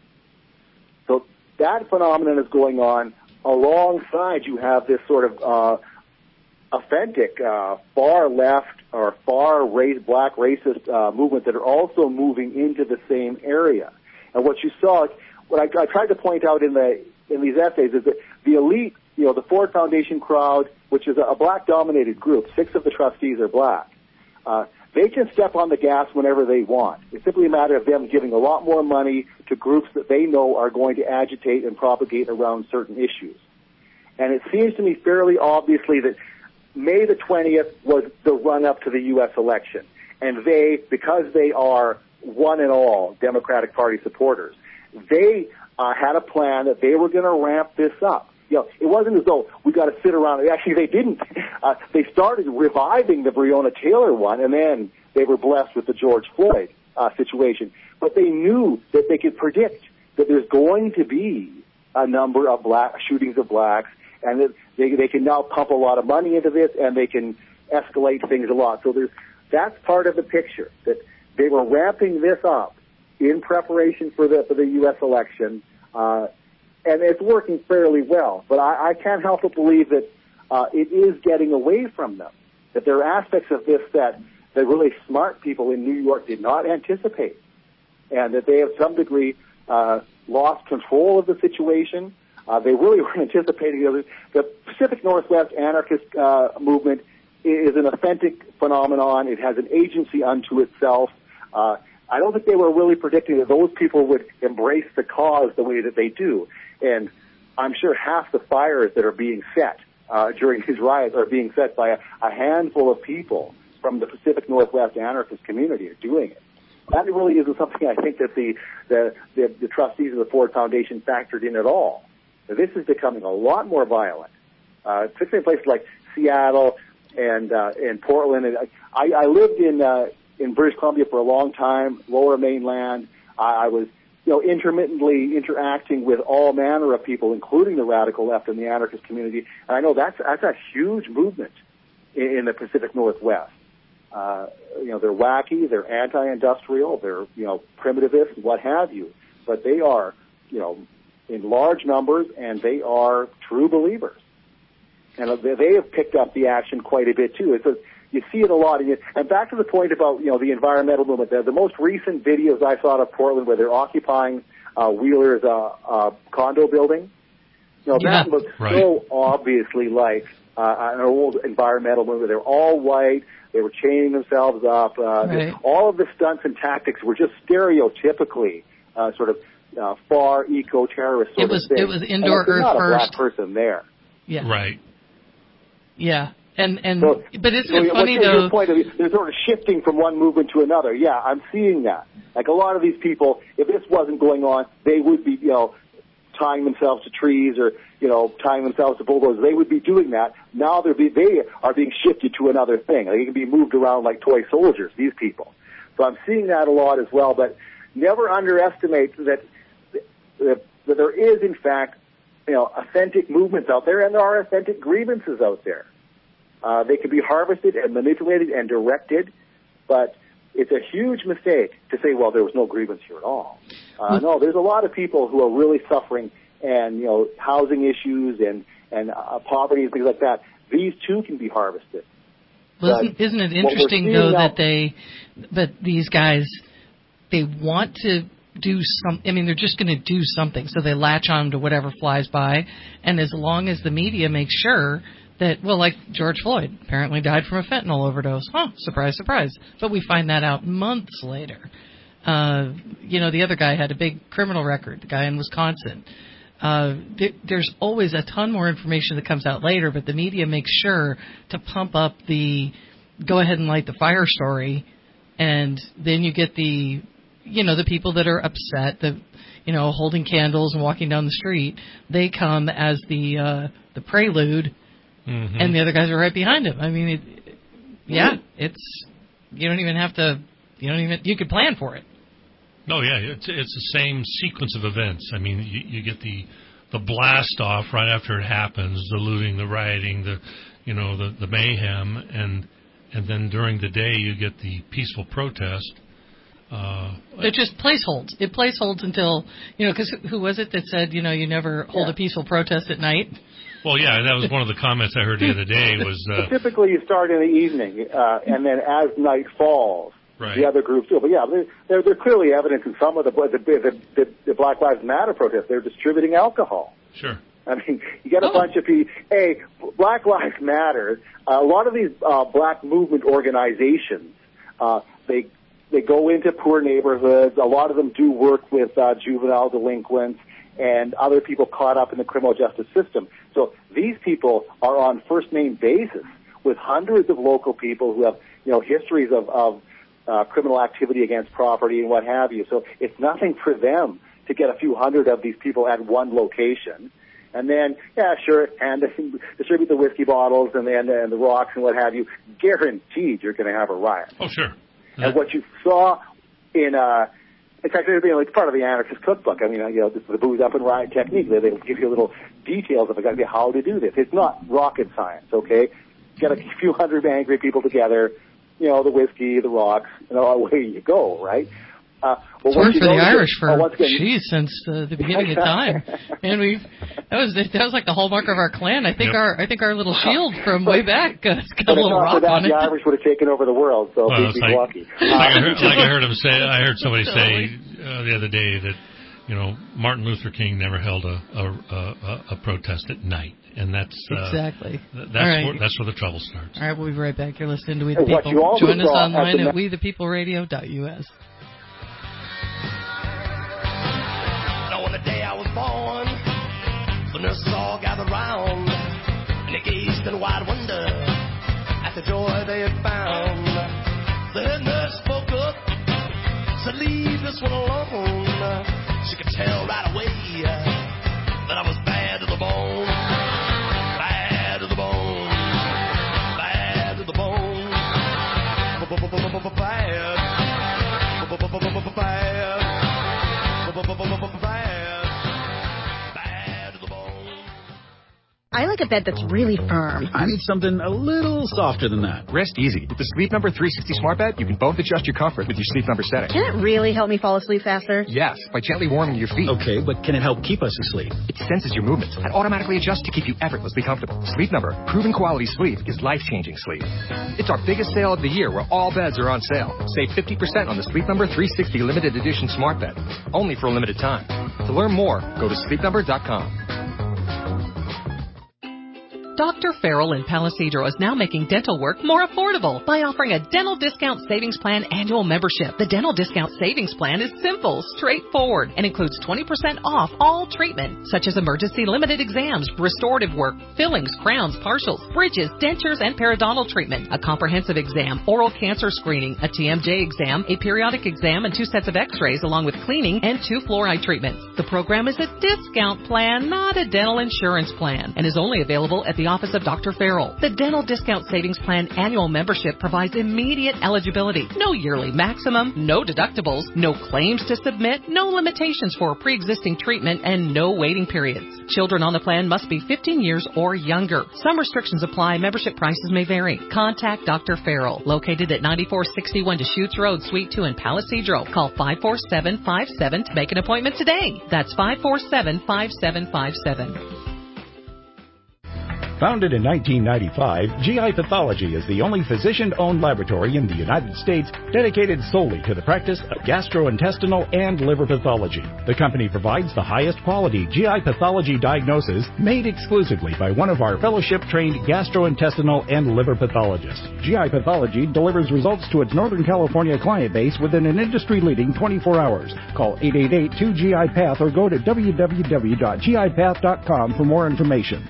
So that phenomenon is going on. Alongside, you have this sort of authentic far left or far black racist movement that are also moving into the same area. And what you saw, what I tried to point out in these essays is that the elite, the Ford Foundation crowd, which is a black-dominated group, 6 of the trustees are black. They can step on the gas whenever they want. It's simply a matter of them giving a lot more money to groups that they know are going to agitate and propagate around certain issues. And it seems to me fairly obviously that May the 20th was the run-up to the U.S. election. And they, because they are one and all Democratic Party supporters, they had a plan that they were going to ramp this up. It wasn't as though we got to sit around. Actually, they didn't. They started reviving the Breonna Taylor one, and then they were blessed with the George Floyd situation. But they knew that they could predict that there's going to be a number of shootings of blacks, and that they can now pump a lot of money into this, and they can escalate things a lot. So that's part of the picture, that they were ramping this up in preparation for the U.S. election. And it's working fairly well. But I can't help but believe that it is getting away from them, that there are aspects of this that really smart people in New York did not anticipate, and that they have, to some degree, lost control of the situation. They really weren't anticipating. The Pacific Northwest anarchist movement is an authentic phenomenon. It has an agency unto itself. I don't think they were really predicting that those people would embrace the cause the way that they do. And I'm sure half the fires that are being set during these riots are being set by a handful of people from the Pacific Northwest anarchist community are doing it. That really isn't something I think that the trustees of the Ford Foundation factored in at all. This is becoming a lot more violent, particularly in places like Seattle and Portland. And I lived in British Columbia for a long time, Lower Mainland. I was intermittently interacting with all manner of people, including the radical left and the anarchist community. And I know that's a huge movement in the Pacific Northwest. They're wacky, they're anti-industrial, they're, primitivist, what have you. But they are, in large numbers, and they are true believers. And they have picked up the action quite a bit, too. You see it a lot. And back to the point about, the environmental movement, the most recent videos I saw of Portland where they're occupying Wheeler's condo building, that looks so obviously like an old environmental movement. They're all white. They were chaining themselves up. All of the stunts and tactics were just stereotypically sort of far eco-terrorist sort of thing. It was indoor Earth not first. A black person there. Yeah. Right. Yeah. But isn't it funny though? They're sort of shifting from one movement to another. Yeah, I'm seeing that. Like a lot of these people, if this wasn't going on, they would be, tying themselves to trees or, tying themselves to bulldozers. They would be doing that. Now they are being shifted to another thing. They can be moved around like toy soldiers, these people. So I'm seeing that a lot as well. But never underestimate that there is, in fact, authentic movements out there, and there are authentic grievances out there. They can be harvested and manipulated and directed, but it's a huge mistake to say, well, there was no grievance here at all. No, there's a lot of people who are really suffering, and housing issues and poverty and things like that. These too can be harvested. Well, isn't it interesting though that these guys, they want to do something. I mean, they're just going to do something, so they latch on to whatever flies by, and as long as the media makes sure that, well, like George Floyd apparently died from a fentanyl overdose. Surprise, surprise. But we find that out months later. The other guy had a big criminal record, the guy in Wisconsin. There's always a ton more information that comes out later, but the media makes sure to pump up the go ahead and light the fire story, and then you get the people that are upset, holding candles and walking down the street, they come as the prelude. Mm-hmm. And the other guys are right behind him. I mean, it's you don't even have to. You could plan for it. No, yeah, it's the same sequence of events. I mean, you get the blast off right after it happens, the looting, the rioting, the mayhem, and then during the day you get the peaceful protest. It just placeholds. It placeholds until, because who was it that said, you never hold a peaceful protest at night? Well, yeah, that was one of the comments I heard the other day was... Typically you start in the evening, and then as night falls, right. The other groups do. But yeah, there's clearly evidence in some of the Black Lives Matter protests. They're distributing alcohol. Sure. I mean, you get a bunch of people. Hey, Black Lives Matter. A lot of these black movement organizations, they go into poor neighborhoods. A lot of them do work with juvenile delinquents and other people caught up in the criminal justice system. So these people are on first name basis with hundreds of local people who have histories of criminal activity against property and what have you. So it's nothing for them to get a few hundred of these people at one location. And then, yeah, sure, and distribute the whiskey bottles and the rocks and what have you. Guaranteed you're going to have a riot. Oh, sure. And what you saw in fact, it's part of the anarchist cookbook. I mean, this is the booze up and riot technique. They give you little details of exactly how to do this. It's not rocket science, okay? Get a few hundred angry people together, the whiskey, the rocks, and away you go, right? It's worked for the Irish since the beginning of time, and that was like the hallmark of our clan. I think our little shield from way back got a little rock on it. The Irish would have taken over the world, so we'd be lucky. I heard somebody say the other day that Martin Luther King never held a protest at night. And that's exactly that's where the trouble starts. All right, we'll be right back. You're listening to We the People. Join us online at wethepeopleradio.us. On the day I was born, the nurses all gathered round, and they gazed in wide wonder at the joy they had found. The head nurse spoke up, said, "Leave this one alone." She could tell right away that I was bad to the bone. Bad to the bone. Bad to the bone. Bad. I like a bed that's really firm. I need something a little softer than that. Rest easy. With the Sleep Number 360 Smart Bed, you can both adjust your comfort with your Sleep Number setting. Can it really help me fall asleep faster? Yes, by gently warming your feet. Okay, but can it help keep us asleep? It senses your movements and automatically adjusts to keep you effortlessly comfortable. Sleep Number, proven quality sleep is life-changing sleep. It's our biggest sale of the year where all beds are on sale. Save 50% on the Sleep Number 360 Limited Edition Smart Bed. Only for a limited time. To learn more, go to sleepnumber.com. Dr. Farrell in Palisadro is now making dental work more affordable by offering a Dental Discount Savings Plan annual membership. The Dental Discount Savings Plan is simple, straightforward, and includes 20% off all treatment, such as emergency limited exams, restorative work, fillings, crowns, partials, bridges, dentures, and periodontal treatment, a comprehensive exam, oral cancer screening, a TMJ exam, a periodic exam, and 2 sets of x-rays, along with cleaning and 2 fluoride treatments. The program is a discount plan, not a dental insurance plan, and is only available at the office of Dr. Farrell. The Dental Discount Savings Plan annual membership provides immediate eligibility, no yearly maximum, no deductibles, no claims to submit, no limitations for pre-existing treatment, and no waiting periods. Children on the plan must be 15 years or younger. Some restrictions apply. Membership prices may vary. Contact Dr. Farrell, located at 9461 Deschutes Road, Suite 2 in Palisadro. Call 547-57 to make an appointment today. That's 547-5757. Founded in 1995, GI Pathology is the only physician-owned laboratory in the United States dedicated solely to the practice of gastrointestinal and liver pathology. The company provides the highest quality GI pathology diagnosis made exclusively by one of our fellowship-trained gastrointestinal and liver pathologists. GI Pathology delivers results to its Northern California client base within an industry-leading 24 hours. Call 888-2GI-PATH or go to www.gipath.com for more information.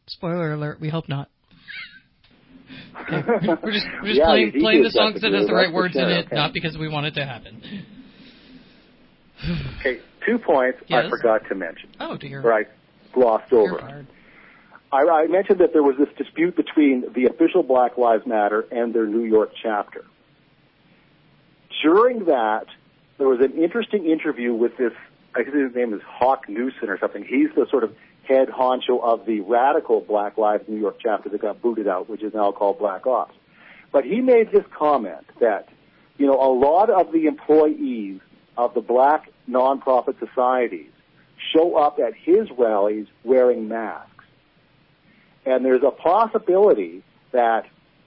Spoiler alert, we hope not. Okay. We're just playing the songs that has the right words in it, not because we want it to happen. Okay, 2 points I forgot to mention. Oh, dear. Right, glossed over. I mentioned that there was this dispute between the official Black Lives Matter and their New York chapter. During that, there was an interesting interview with this, I think his name is Hawk Newson or something. He's the sort of head honcho of the radical Black Lives New York chapter that got booted out, which is now called Black Ops. But he made this comment that, a lot of the employees of the black nonprofit societies show up at his rallies wearing masks. And there's a possibility that,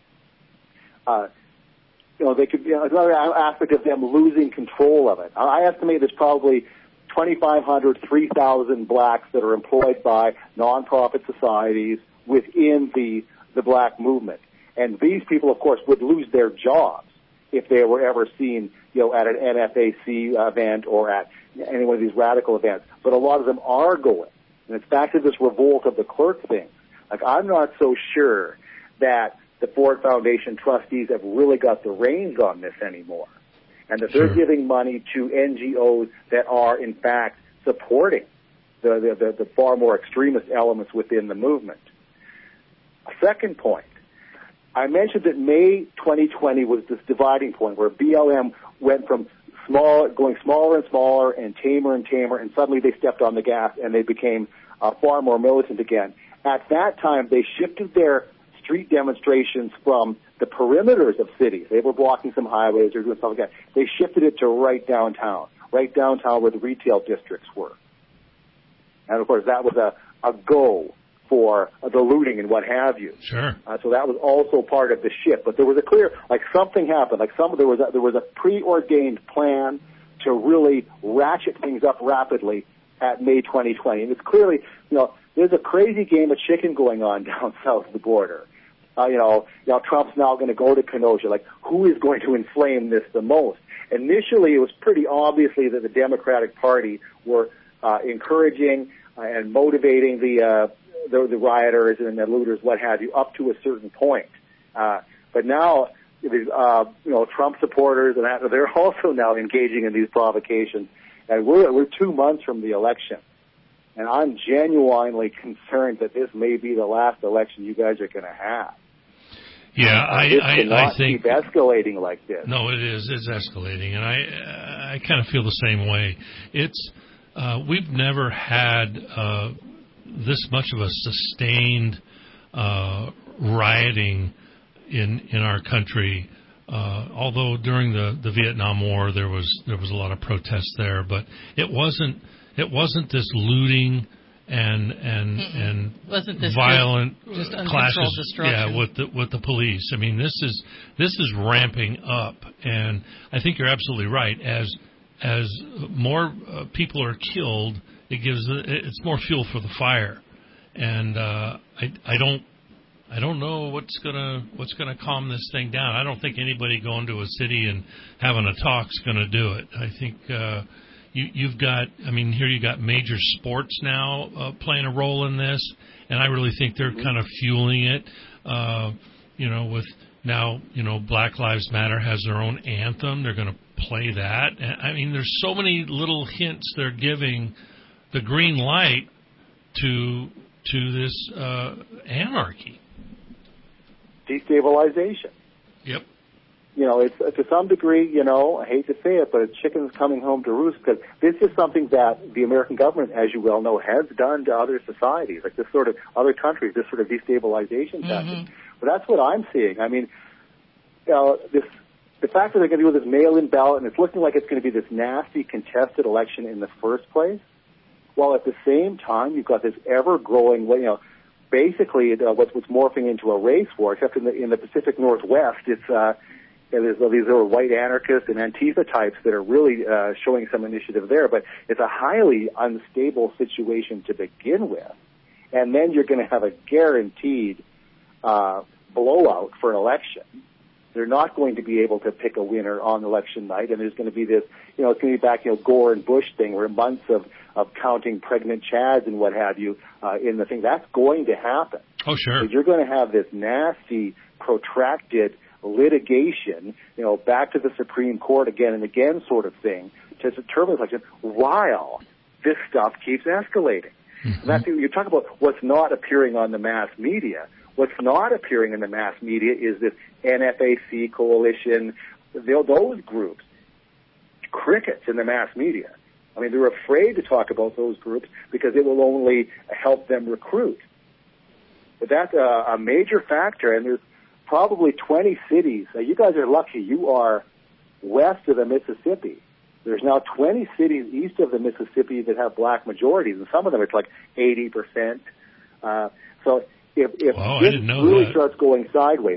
they could be another aspect of them losing control of it. I estimate there's probably 2,500, 3,000 blacks that are employed by nonprofit societies within the black movement. And these people, of course, would lose their jobs if they were ever seen, at an NFAC event or at any one of these radical events. But a lot of them are going. And it's back to this revolt of the clerk thing. Like, I'm not so sure that the Ford Foundation trustees have really got the reins on this anymore, and that they're giving money to NGOs that are, in fact, supporting the far more extremist elements within the movement. A second point, I mentioned that May 2020 was this dividing point where BLM went from going smaller and smaller and tamer, and suddenly they stepped on the gas and they became far more militant again. At that time, they shifted their street demonstrations from the perimeters of cities. They were blocking some highways or doing something like that. They shifted it to right downtown where the retail districts were. And, of course, that was a go for the looting and what have you. Sure. So that was also part of the shift. But there was a clear, something happened. There was a preordained plan to really ratchet things up rapidly at May 2020. And it's clearly, there's a crazy game of chicken going on down south of the border. Trump's now going to go to Kenosha. Who is going to inflame this the most? Initially, it was pretty obviously that the Democratic Party were encouraging and motivating the rioters and the looters, what have you, up to a certain point. But now, Trump supporters and that, they're also now engaging in these provocations. And we're 2 months from the election. And I'm genuinely concerned that this may be the last election you guys are going to have. Yeah, I think keep escalating like this. No, it is. It's escalating, and I kind of feel the same way. It's we've never had this much of a sustained rioting in our country. Although during the Vietnam War there was a lot of protests there, but it wasn't this looting and wasn't this violent just clashes, destruction. with the police. I mean, this is ramping up, and I think you're absolutely right. As more people are killed, it's more fuel for the fire, and I don't know what's gonna calm this thing down. I don't think anybody going to a city and having a talk's gonna do it. I think you've got major sports now playing a role in this, and I really think they're kind of fueling it. With now, Black Lives Matter has their own anthem. They're going to play that. I mean, there's so many little hints they're giving the green light to this anarchy. Destabilization. Yep. It's to some degree, I hate to say it, but it's chickens coming home to roost, because this is something that the American government, as you well know, has done to other societies, like this sort of other countries, this sort of destabilization tactic. But that's what I'm seeing. I mean, the fact that they're going to do this mail-in ballot, and it's looking like it's going to be this nasty contested election in the first place, while at the same time you've got this ever-growing, basically what's morphing into a race war, except in the Pacific Northwest, it's there's these little white anarchists and Antifa types that are really showing some initiative there, but it's a highly unstable situation to begin with, and then you're going to have a guaranteed blowout for an election, They're not going to be able to pick a winner on election night, and there's going to be this, it's going to be back, Gore and Bush thing, where months of counting pregnant chads and what have you in the thing. That's going to happen. Oh, sure. But you're going to have this nasty, protracted litigation, back to the Supreme Court again and again sort of thing to determine election while this stuff keeps escalating. Mm-hmm. And that's, you talk about what's not appearing on the mass media. What's not appearing in the mass media is this NFAC coalition, those groups, crickets in the mass media. I mean, they're afraid to talk about those groups because it will only help them recruit. But that's a major factor, and there's probably 20 cities. Now, you guys are lucky. You are west of the Mississippi. There's now 20 cities east of the Mississippi that have black majorities, and some of them it's like 80%. So if this really starts going sideways,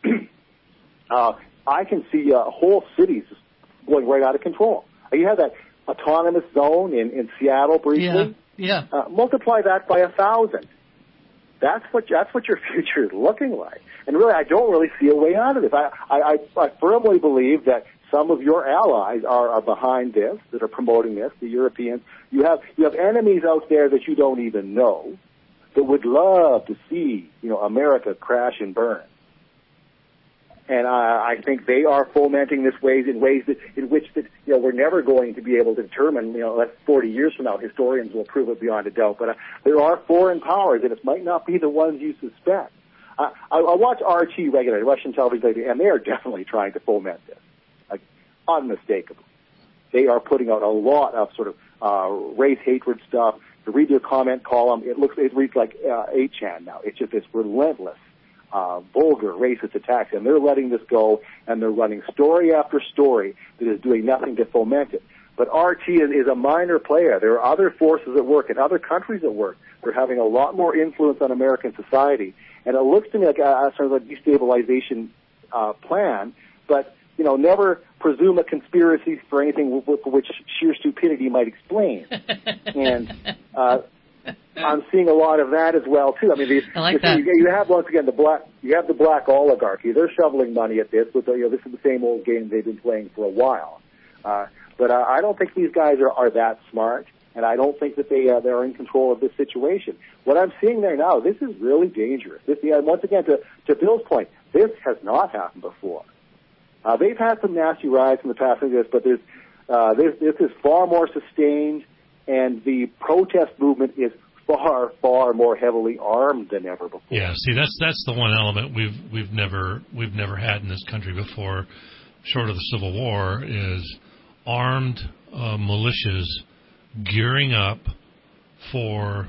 I can see whole cities going right out of control. You have that autonomous zone in Seattle briefly. Yeah. Multiply that by 1,000. That's what your future is looking like. And really, I don't really see a way out of this. I firmly believe that some of your allies are behind this, that are promoting this, the Europeans. You have enemies out there that you don't even know that would love to see, America crash and burn. And I think they are fomenting this in ways in which we're never going to be able to determine. That's 40 years from now. Historians will prove it beyond a doubt. But there are foreign powers, and it might not be the ones you suspect. I watch RT regularly, Russian television, and they are definitely trying to foment this, like unmistakably. They are putting out a lot of sort of race hatred stuff. To read their comment column, it reads like 8chan now. It's just this relentless, vulgar, racist attacks, and they're letting this go, and they're running story after story that is doing nothing to foment it. But RT is a minor player. There are other forces at work and other countries at work. They're having a lot more influence on American society, and it looks to me like a sort of a destabilization plan, but never presume a conspiracy for anything for which sheer stupidity might explain. And I'm seeing a lot of that as well too. I mean, I like that. You have once again the black oligarchy. They're shoveling money at this. With this is the same old game they've been playing for a while. But I don't think these guys are that smart, and I don't think that they're in control of this situation. What I'm seeing there now, this is really dangerous. Once again, to Bill's point, this has not happened before. They've had some nasty riots in the past, but this is far more sustained, and the protest movement is far, far more heavily armed than ever before. Yeah, see, that's the one element we've never had in this country before, short of the Civil War, is armed militias gearing up for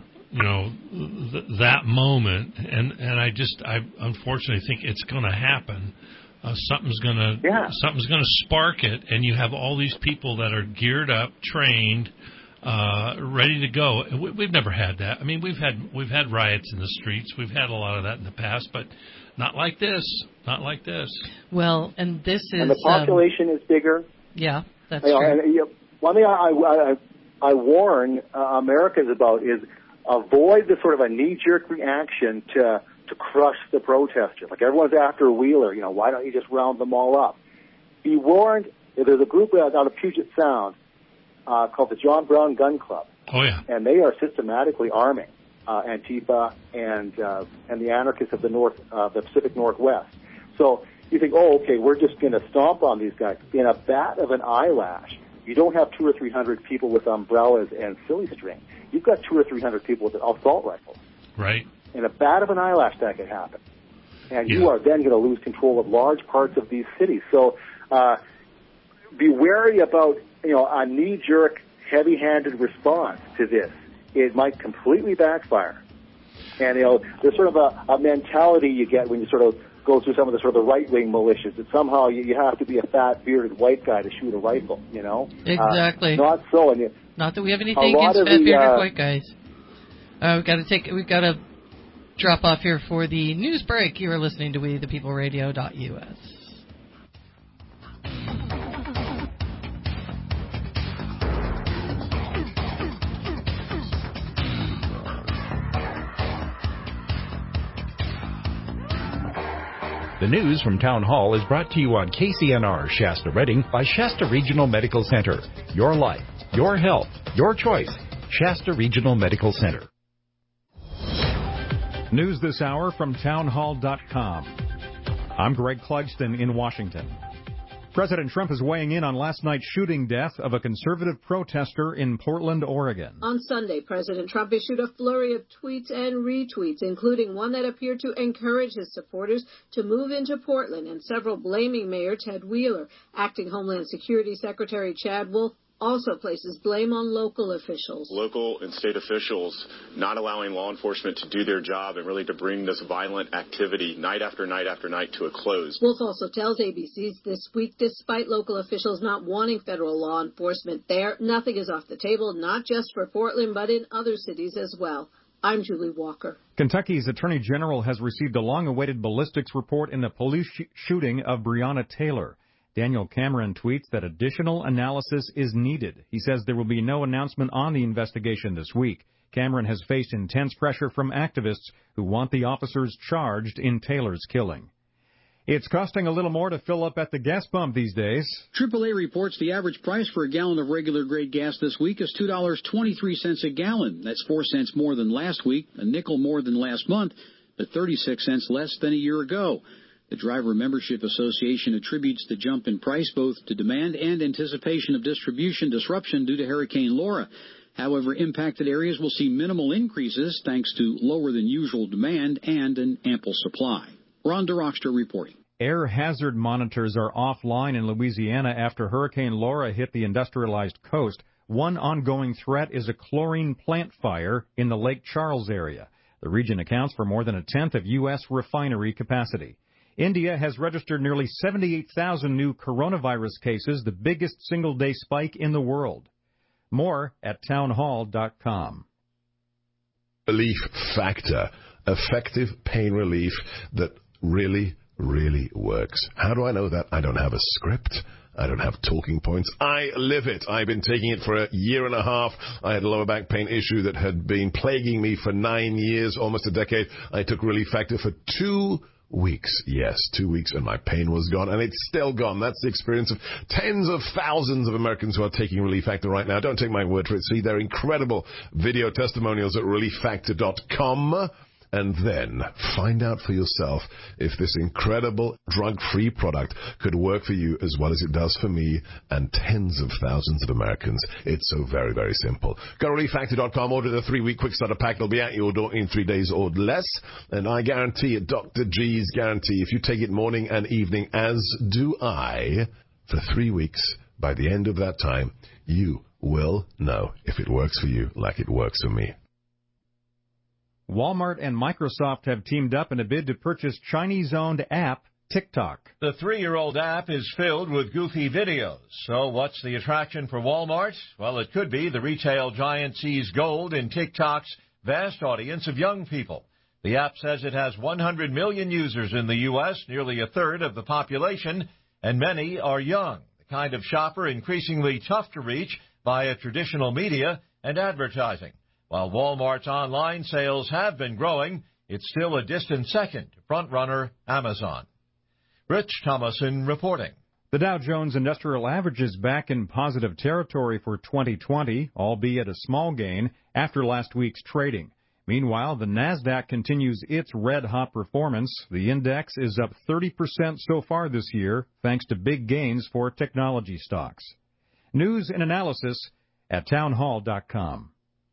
that moment, and I unfortunately think it's going to happen. Something's going to spark it, and you have all these people that are geared up, trained, ready to go. We've never had that. I mean, we've had riots in the streets. We've had a lot of that in the past, but not like this. Not like this. Well, and this is... And the population is bigger. Yeah, that's true. And, one thing I warn Americans about is avoid the sort of a knee-jerk reaction to crush the protesters. Like everyone's after Wheeler, why don't you just round them all up? Be warned, there's a group out of Puget Sound called the John Brown Gun Club. Oh, yeah. And they are systematically arming Antifa and the anarchists of the Pacific Northwest. So you think, okay, we're just going to stomp on these guys. In a bat of an eyelash, you don't have 200 or 300 people with umbrellas and silly string. You've got 200 or 300 people with assault rifles. Right. In a bat of an eyelash, that could happen. And you are then going to lose control of large parts of these cities. So be wary about, a knee-jerk, heavy-handed response to this. It might completely backfire. And, there's sort of a mentality you get when you sort of go through some of the sort of the right-wing militias that somehow you have to be a fat, bearded white guy to shoot a rifle, Exactly. Not so. And not that we have anything against fat, bearded white guys. We've got to drop off here for the news break. You are listening to WeThePeopleRadio.us. The news from Town Hall is brought to you on KCNR Shasta Redding by Shasta Regional Medical Center. Your life, your health, your choice. Shasta Regional Medical Center. News this hour from townhall.com. I'm Greg Clugston in Washington. President Trump is weighing in on last night's shooting death of a conservative protester in Portland, Oregon. On Sunday, President Trump issued a flurry of tweets and retweets, including one that appeared to encourage his supporters to move into Portland, and several blaming Mayor Ted Wheeler. Acting Homeland Security Secretary Chad Wolf also places blame on local officials. Local and state officials not allowing law enforcement to do their job and really to bring this violent activity night after night after night to a close. Wolf also tells ABC's This Week, despite local officials not wanting federal law enforcement there, nothing is off the table, not just for Portland, but in other cities as well. I'm Julie Walker. Kentucky's Attorney General has received a long-awaited ballistics report in the police shooting of Breonna Taylor. Daniel Cameron tweets that additional analysis is needed. He says there will be no announcement on the investigation this week. Cameron has faced intense pressure from activists who want the officers charged in Taylor's killing. It's costing a little more to fill up at the gas pump these days. AAA reports the average price for a gallon of regular grade gas this week is $2.23 a gallon. That's 4 cents more than last week, a nickel more than last month, but 36 cents less than a year ago. The Driver Membership Association attributes the jump in price both to demand and anticipation of distribution disruption due to Hurricane Laura. However, impacted areas will see minimal increases thanks to lower than usual demand and an ample supply. Ron DeRockstra reporting. Air hazard monitors are offline in Louisiana after Hurricane Laura hit the industrialized coast. One ongoing threat is a chlorine plant fire in the Lake Charles area. The region accounts for more than a tenth of U.S. refinery capacity. India has registered nearly 78,000 new coronavirus cases, the biggest single-day spike in the world. More at townhall.com. Relief Factor, effective pain relief that really works. How do I know that? I don't have a script. I don't have talking points. I live it. I've been taking it for a year and a half. I had a lower back pain issue that had been plaguing me for 9 years, almost a decade. I took Relief Factor for 2 weeks. Yes, 2 weeks, and my pain was gone, and it's still gone. That's the experience of tens of thousands of Americans who are taking Relief Factor right now. Don't take my word for it. See their incredible video testimonials at ReliefFactor.com. And then find out for yourself if this incredible drug-free product could work for you as well as it does for me and tens of thousands of Americans. It's so very simple. Go to ReliefFactor.com, order the 3-week quick starter pack. They'll be at your door in 3 days or less. And I guarantee it, Dr. G's guarantee, if you take it morning and evening, as do I, for 3 weeks, by the end of that time, you will know if it works for you like it works for me. Walmart and Microsoft have teamed up in a bid to purchase Chinese-owned app TikTok. The 3-year-old app is filled with goofy videos. So what's the attraction for Walmart? Well, it could be the retail giant sees gold in TikTok's vast audience of young people. The app says it has 100 million users in the U.S., nearly a third of the population, and many are young, the kind of shopper increasingly tough to reach via traditional media and advertising. While Walmart's online sales have been growing, it's still a distant second to front-runner Amazon. Rich Thomason reporting. The Dow Jones Industrial Average is back in positive territory for 2020, albeit a small gain after last week's trading. Meanwhile, the Nasdaq continues its red-hot performance. The index is up 30% so far this year, thanks to big gains for technology stocks. News and analysis at townhall.com.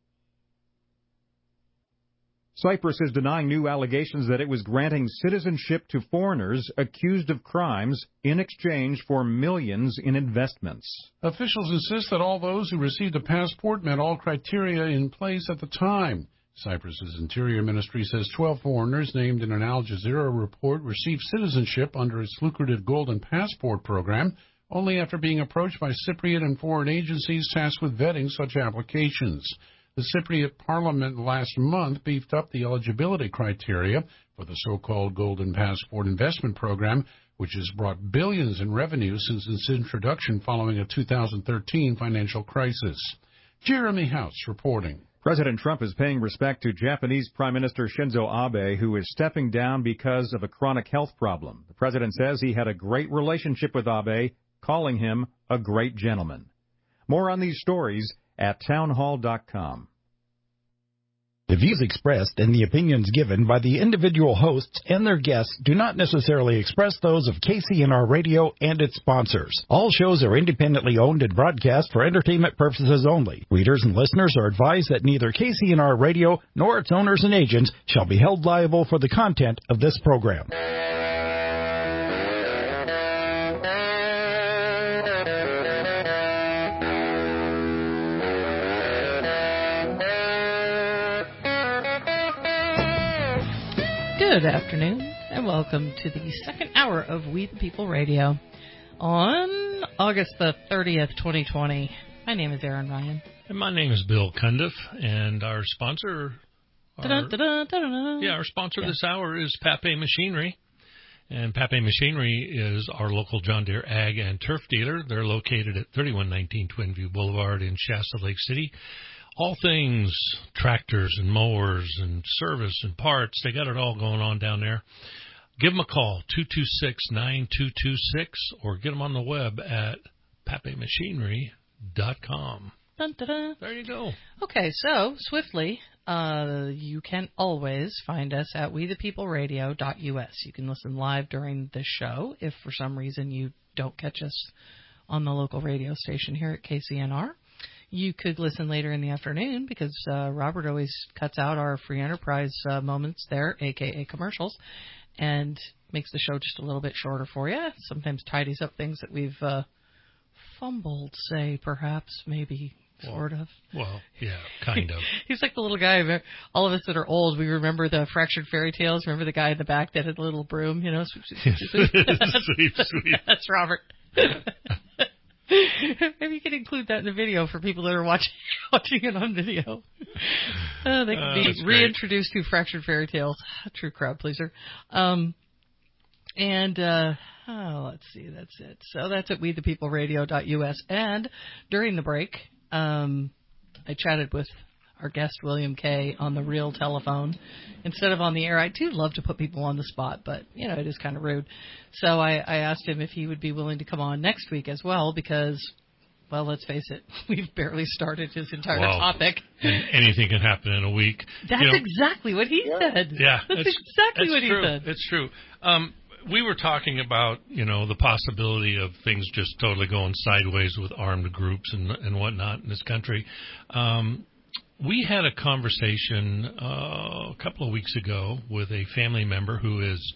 Cyprus is denying new allegations that it was granting citizenship to foreigners accused of crimes in exchange for millions in investments. Officials insist that all those who received a passport met all criteria in place at the time. Cyprus's Interior Ministry says 12 foreigners named in an Al Jazeera report received citizenship under its lucrative Golden Passport program only after being approached by Cypriot and foreign agencies tasked with vetting such applications. The Cypriot Parliament last month beefed up the eligibility criteria for the so-called Golden Passport investment program, which has brought billions in revenue since its introduction following a 2013 financial crisis. Jeremy House reporting. President Trump is paying respect to Japanese Prime Minister Shinzo Abe, who is stepping down because of a chronic health problem. The president says he had a great relationship with Abe, calling him a great gentleman. More on these stories at townhall.com. The views expressed and the opinions given by the individual hosts and their guests do not necessarily express those of KCNR Radio and its sponsors. All shows are independently owned and broadcast for entertainment purposes only. Readers and listeners are advised that neither KCNR Radio nor its owners and agents shall be held liable for the content of this program. Good afternoon, and welcome to the second hour of We the People Radio on August the 30th, 2020. My name is Aaron Ryan. And my name is Bill Cundiff, and our sponsor, our sponsor this hour is Pape Machinery. And Pape Machinery is our local John Deere ag and turf dealer. They're located at 3119 Twinview Boulevard in Shasta Lake City. All things tractors and mowers and service and parts, they got it all going on down there. Give them a call, 226-9226, or get them on the web at papemachinery.com. Dun, dun, dun. There you go. Okay, so swiftly, you can always find us at wethepeopleradio.us. You can listen live during the show if for some reason you don't catch us on the local radio station here at KCNR. You could listen later in the afternoon because Robert always cuts out our free enterprise moments there, a.k.a. commercials, and makes the show just a little bit shorter for you. Sometimes tidies up things that we've fumbled, say, perhaps, maybe, sort of. Well, yeah, kind of. He's like the little guy. All of us that are old, we remember the Fractured Fairy Tales. Remember the guy in the back that had the little broom, you know? Sweep, sweep, sweep, sweep. Sweep. That's Robert. Maybe you can include that in the video for people that are watching it on video. They can be reintroduced to Fractured Fairy Tales. True crowd pleaser. Let's see, that's it. So that's at wethepeopleradio.us. And during the break, I chatted with our guest, William Kay, on the real telephone instead of on the air. I do love to put people on the spot, but, you know, it is kind of rude. So I asked him if he would be willing to come on next week as well because, well, let's face it, we've barely started his entire topic. Anything can happen in a week. That's exactly what he said. Yeah. That's exactly what he said. It's true. We were talking about, you know, the possibility of things just totally going sideways with armed groups and whatnot in this country. We had a conversation a couple of weeks ago with a family member who is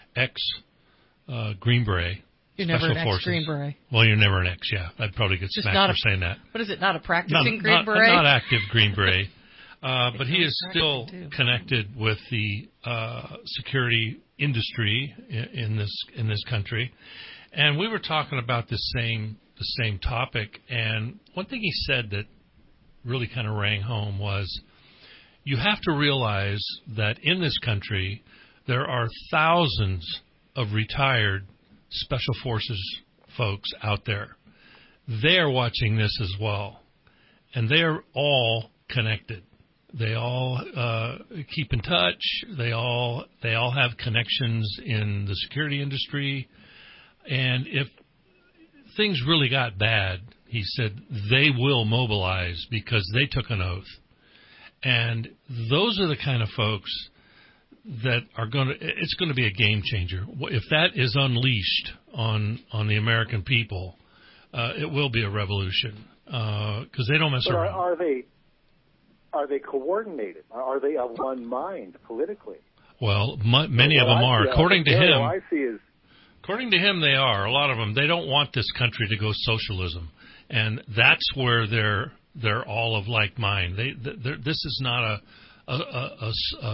ex-Green Beret. You're never an ex-Green Beret. Well, you're never an ex, yeah. I'd probably get smacked for saying that. What is it, not a practicing Green Beret? Not active Green Beret. But he is still connected with the security industry in this country. And we were talking about the same topic. And one thing he said that really kind of rang home was you have to realize that in this country there are thousands of retired special forces folks out there. They are watching this as well, and they are all connected. They all keep in touch. They all have connections in the security industry, and if things really got bad, he said they will mobilize because they took an oath. And those are the kind of folks that are it's going to be a game changer. If that is unleashed on the American people, it will be a revolution because they don't mess around. Are they coordinated? Are they of one mind politically? Well, many of them are. According to him, I see is according to him, they are. A lot of them. They don't want this country to go socialism. And that's where they're all of like mind. This is not a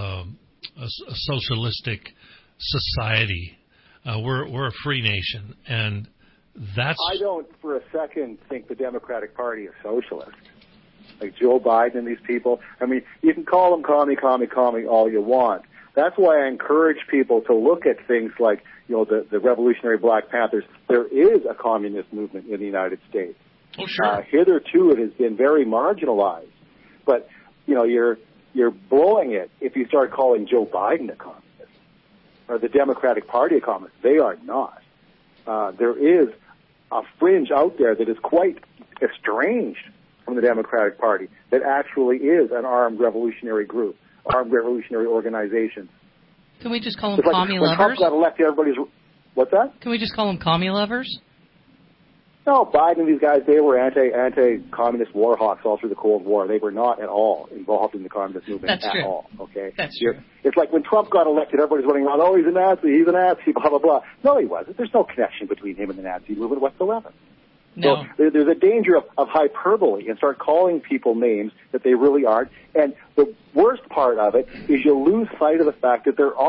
socialistic society. We're a free nation, and that's. I don't for a second think the Democratic Party is socialist. Like Joe Biden and these people. I mean, you can call them commie all you want. That's why I encourage people to look at things like, you know, the Revolutionary Black Panthers. There is a communist movement in the United States. Oh, sure. Hitherto, it has been very marginalized. But you're blowing it if you start calling Joe Biden a communist or the Democratic Party a communist. They are not. There is a fringe out there that is quite estranged from the Democratic Party that actually is an armed revolutionary group, armed revolutionary organization. Can we just call them commie when lovers? Trump got elected, what's that? Can we just call them commie lovers? No, Biden and these guys, they were anti-communist war hawks all through the Cold War. They were not at all involved in the communist movement That's true. all, okay? That's true. It's like when Trump got elected, everybody's running around, oh, he's a Nazi, blah, blah, blah. No, he wasn't. There's no connection between him and the Nazi movement whatsoever. No. So there's a danger of hyperbole and start calling people names that they really aren't. And the worst part of it is you lose sight of the fact that there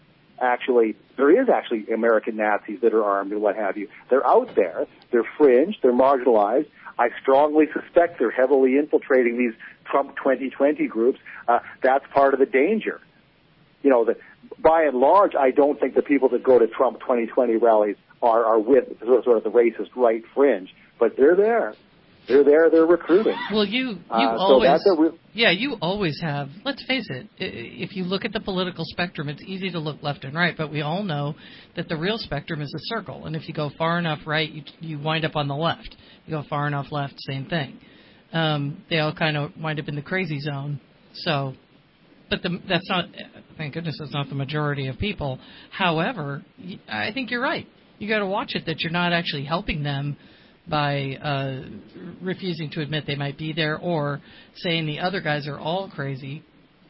is actually American Nazis that are armed and what have you. They're out there. They're fringe. They're marginalized. I strongly suspect they're heavily infiltrating these Trump 2020 groups. That's part of the danger. By and large, I don't think the people that go to Trump 2020 rallies are with sort of the racist right fringe, but they're there. They're there. They're recruiting. Well, you always have. Let's face it. If you look at the political spectrum, it's easy to look left and right, but we all know that the real spectrum is a circle. And if you go far enough right, you wind up on the left. You go far enough left, same thing. They all kind of wind up in the crazy zone. So, but that's not. Thank goodness, that's not the majority of people. However, I think you're right. You got to watch it that you're not actually helping them by refusing to admit they might be there or saying the other guys are all crazy.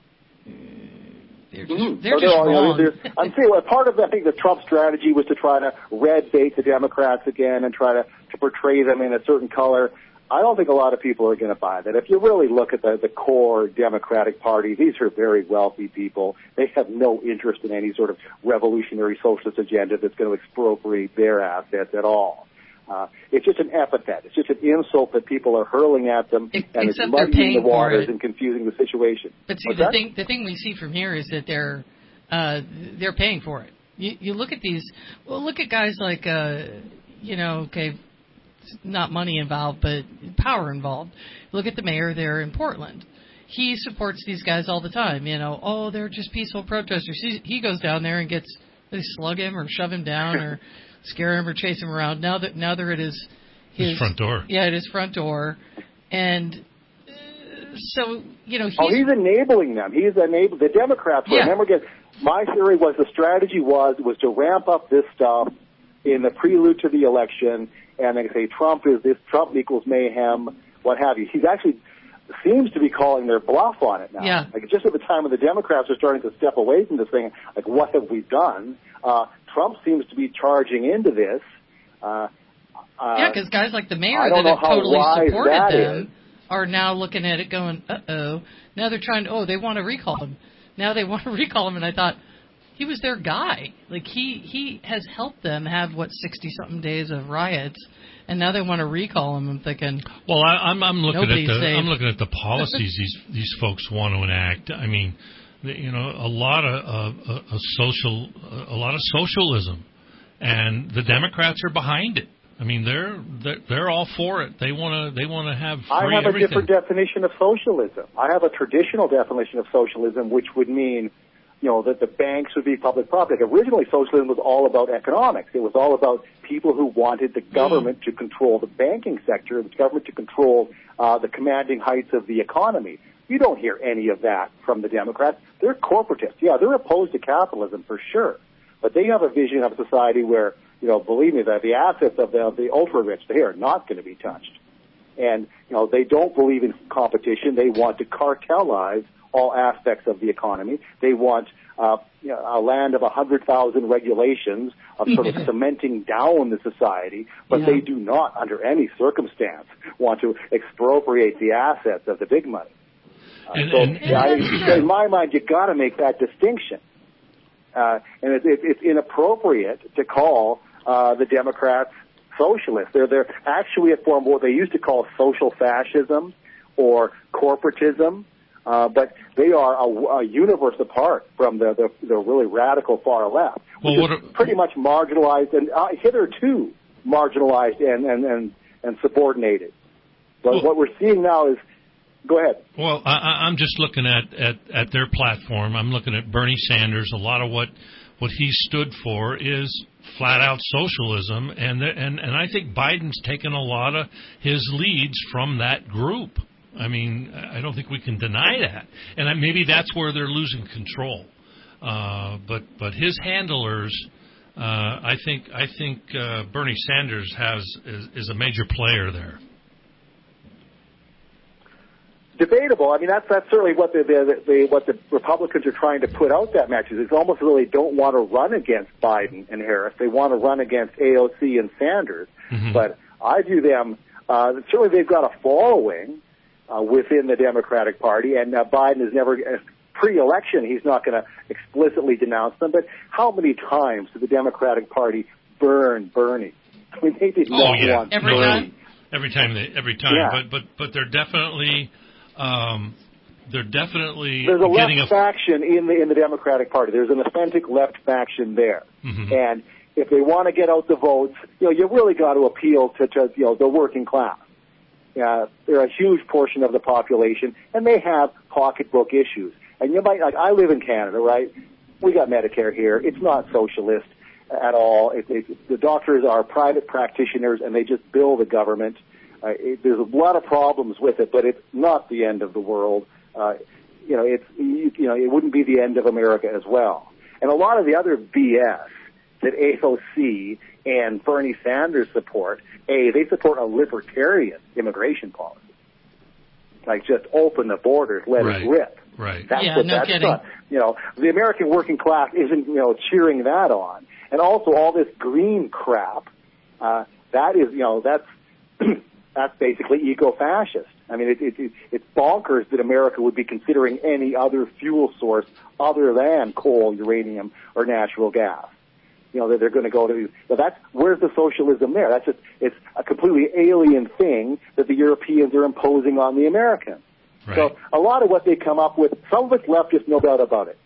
They're just wrong. I'm saying part of, I think, the Trump strategy was to try to red bait the Democrats again and try to portray them in a certain color. I don't think a lot of people are going to buy that. If you really look at the core Democratic Party, these are very wealthy people. They have no interest in any sort of revolutionary socialist agenda that's going to expropriate their assets at all. It's just an epithet. It's just an insult that people are hurling at them, and it's muddying the waters and confusing the situation. But see, the thing we see from here is that they're paying for it. You look at these. Well, look at guys like okay, not money involved, but power involved. Look at the mayor there in Portland. He supports these guys all the time. They're just peaceful protesters. He goes down there and they slug him or shove him down or scare him or chase him around. Now they're at his front door. Yeah, at his front door, and so he's enabling them. He's enabling the Democrats. Yeah. Remember, again, my theory was the strategy was to ramp up this stuff in the prelude to the election, and they say Trump is this, Trump equals mayhem, what have you. He's actually seems to be calling their bluff on it now. Yeah. Like just at the time when the Democrats are starting to step away from this thing, like what have we done? Trump seems to be charging into this. Because guys like the mayor that have totally supported them are now looking at it going, uh-oh. Now they're trying to, they want to recall him. Now they want to recall him, and I thought, he was their guy. Like, he has helped them have, 60-something days of riots, and now they want to recall him. I'm thinking, well, I'm looking at the policies these folks want to enact. I mean, a lot of socialism, and the Democrats are behind it. I mean, they're all for it. They want to have free I have everything. A different definition of socialism. I have a traditional definition of socialism, which would mean, that the banks would be public property. Like originally, socialism was all about economics. It was all about people who wanted the government to control the banking sector, the government to control the commanding heights of the economy. You don't hear any of that from the Democrats. They're corporatists. Yeah, they're opposed to capitalism for sure. But they have a vision of society where, believe me, that the assets of the ultra-rich, they are not going to be touched. And, they don't believe in competition. They want to cartelize all aspects of the economy. They want a land of 100,000 regulations of sort of cementing down the society, but they do not, under any circumstance, want to expropriate the assets of the big money. In my mind, you got to make that distinction, and it's inappropriate to call the Democrats socialists. They're actually a form of what they used to call social fascism or corporatism. But they are a universe apart from the really radical far left, which is pretty much marginalized and hitherto marginalized and subordinated. But what we're seeing now is Go ahead. Well, I'm just looking at their platform. I'm looking at Bernie Sanders. A lot of what he stood for is flat-out socialism, and I think Biden's taken a lot of his leads from that group. I mean, I don't think we can deny that. And maybe that's where they're losing control. But his handlers, I think Bernie Sanders is a major player there. Debatable. I mean, that's certainly what the Republicans are trying to put out that message. It's almost really don't want to run against Biden and Harris. They want to run against AOC and Sanders. Mm-hmm. But I view them, certainly they've got a following within the Democratic Party, and Biden is never, pre-election, he's not going to explicitly denounce them. But how many times did the Democratic Party burn Bernie? I mean, they did not want Bernie. Every time. Yeah. But they're definitely. There's a left faction in the Democratic Party. There's an authentic left faction there, and if they want to get out the votes, you really got to appeal to the working class. They're a huge portion of the population, and they have pocketbook issues. And you might, like, I live in Canada, right? We got Medicare here. It's not socialist at all. The doctors are private practitioners, and they just bill the government. There's a lot of problems with it, but it's not the end of the world. It wouldn't be the end of America as well. And a lot of the other BS that AOC and Bernie Sanders support, they support a libertarian immigration policy. Like, just open the borders, let it rip. Right. That's not, the American working class isn't, cheering that on. And also all this green crap, that is, that's basically eco-fascist. I mean, it's bonkers that America would be considering any other fuel source other than coal, uranium, or natural gas. That they're going to go to. Where's the socialism there? It's a completely alien thing that the Europeans are imposing on the Americans. Right. So a lot of what they come up with, some of it's leftist, no doubt about it.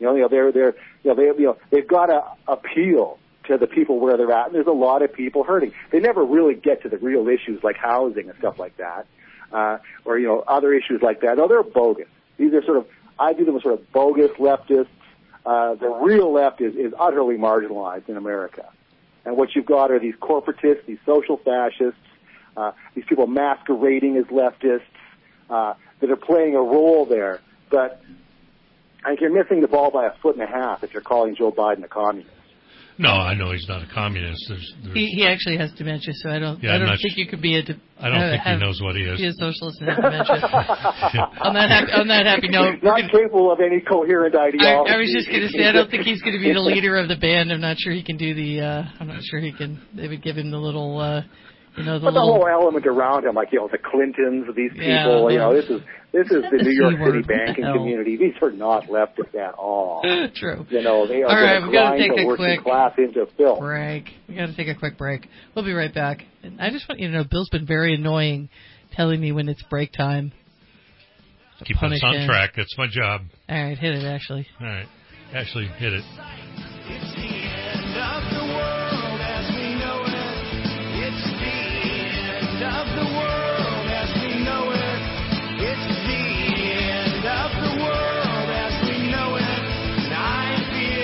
They've got to appeal to the people where they're at, and there's a lot of people hurting. They never really get to the real issues like housing and stuff like that, or other issues like that. No, they're bogus. These are I view them as sort of bogus leftists. The real left is utterly marginalized in America, and what you've got are these corporatists, these social fascists, these people masquerading as leftists that are playing a role there. But I think you're missing the ball by a foot and a half if you're calling Joe Biden a communist. No, I know he's not a communist. He actually has dementia, so I don't think you could be I don't think he knows what he is. He is socialist and has dementia. On that happy note, not capable of any coherent ideology. I was just going to say, I don't think he's going to be the leader of the band. I'm not sure he can do the. I'm not sure he can. They would give him the little. The whole element around him, like the Clintons, these people. This is the New York City banking community. These are not leftists at all. True. They are going to grind the working class into filth. Break. We got to take a quick break. We'll be right back. And I just want you to know, Bill's been very annoying, telling me when it's break time. Keep us on track. That's my job. All right, hit it, Ashley. All right, Ashley, hit it. It's the end of the world as we know it. It's the end of the world as we know it. It's the end of the world as we know it. And I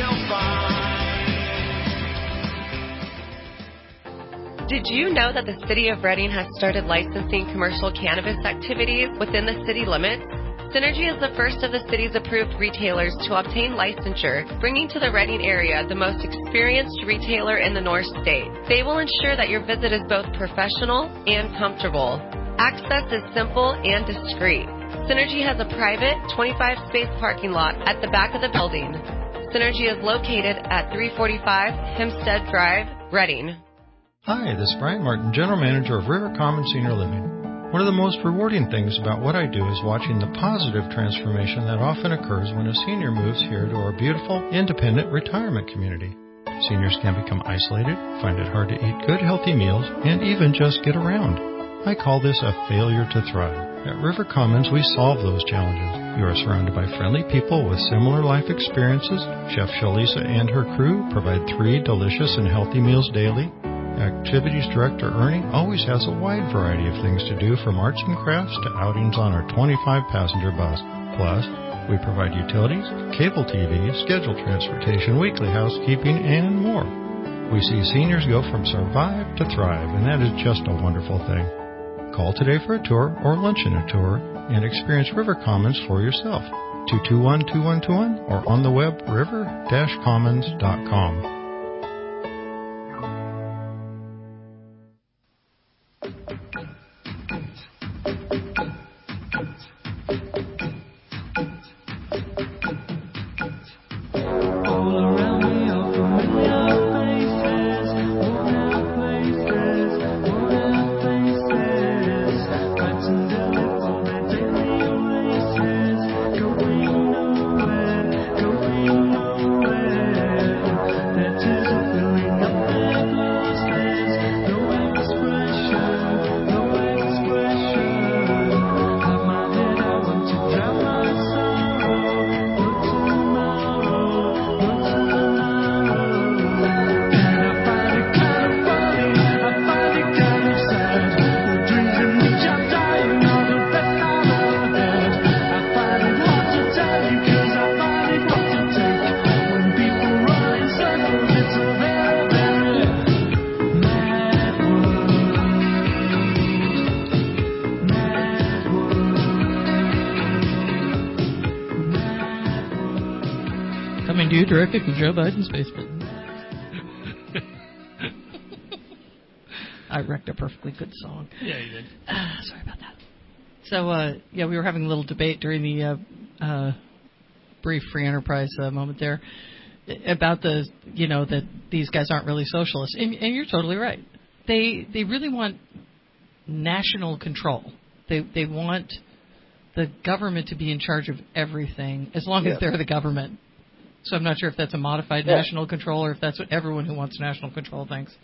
feel fine. Did you know that the City of Reading has started licensing commercial cannabis activities within the city limits? Synergy is the first of the city's approved retailers to obtain licensure, bringing to the Reading area the most experienced retailer in the North State. They will ensure that your visit is both professional and comfortable. Access is simple and discreet. Synergy has a private 25-space parking lot at the back of the building. Synergy is located at 345 Hempstead Drive, Reading. Hi, this is Brian Martin, General Manager of River Common Senior Living. One of the most rewarding things about what I do is watching the positive transformation that often occurs when a senior moves here to our beautiful, independent retirement community. Seniors can become isolated, find it hard to eat good, healthy meals, and even just get around. I call this a failure to thrive. At River Commons, we solve those challenges. You are surrounded by friendly people with similar life experiences. Chef Shalisa and her crew provide 3 delicious and healthy meals daily. Activities Director Ernie always has a wide variety of things to do, from arts and crafts to outings on our 25-passenger bus. Plus, we provide utilities, cable TV, scheduled transportation, weekly housekeeping, and more. We see seniors go from survive to thrive, and that is just a wonderful thing. Call today for a tour or luncheon a tour and experience River Commons for yourself. 221-2121 or on the web river-commons.com. Directly from Joe Biden's basement. I wrecked a perfectly good song. Yeah, you did. Sorry about that. So, we were having a little debate during the brief free enterprise moment there about that these guys aren't really socialists. And you're totally right. They really want national control. They want the government to be in charge of everything as long as they're the government. So I'm not sure if that's a modified national control or if that's what everyone who wants national control thinks.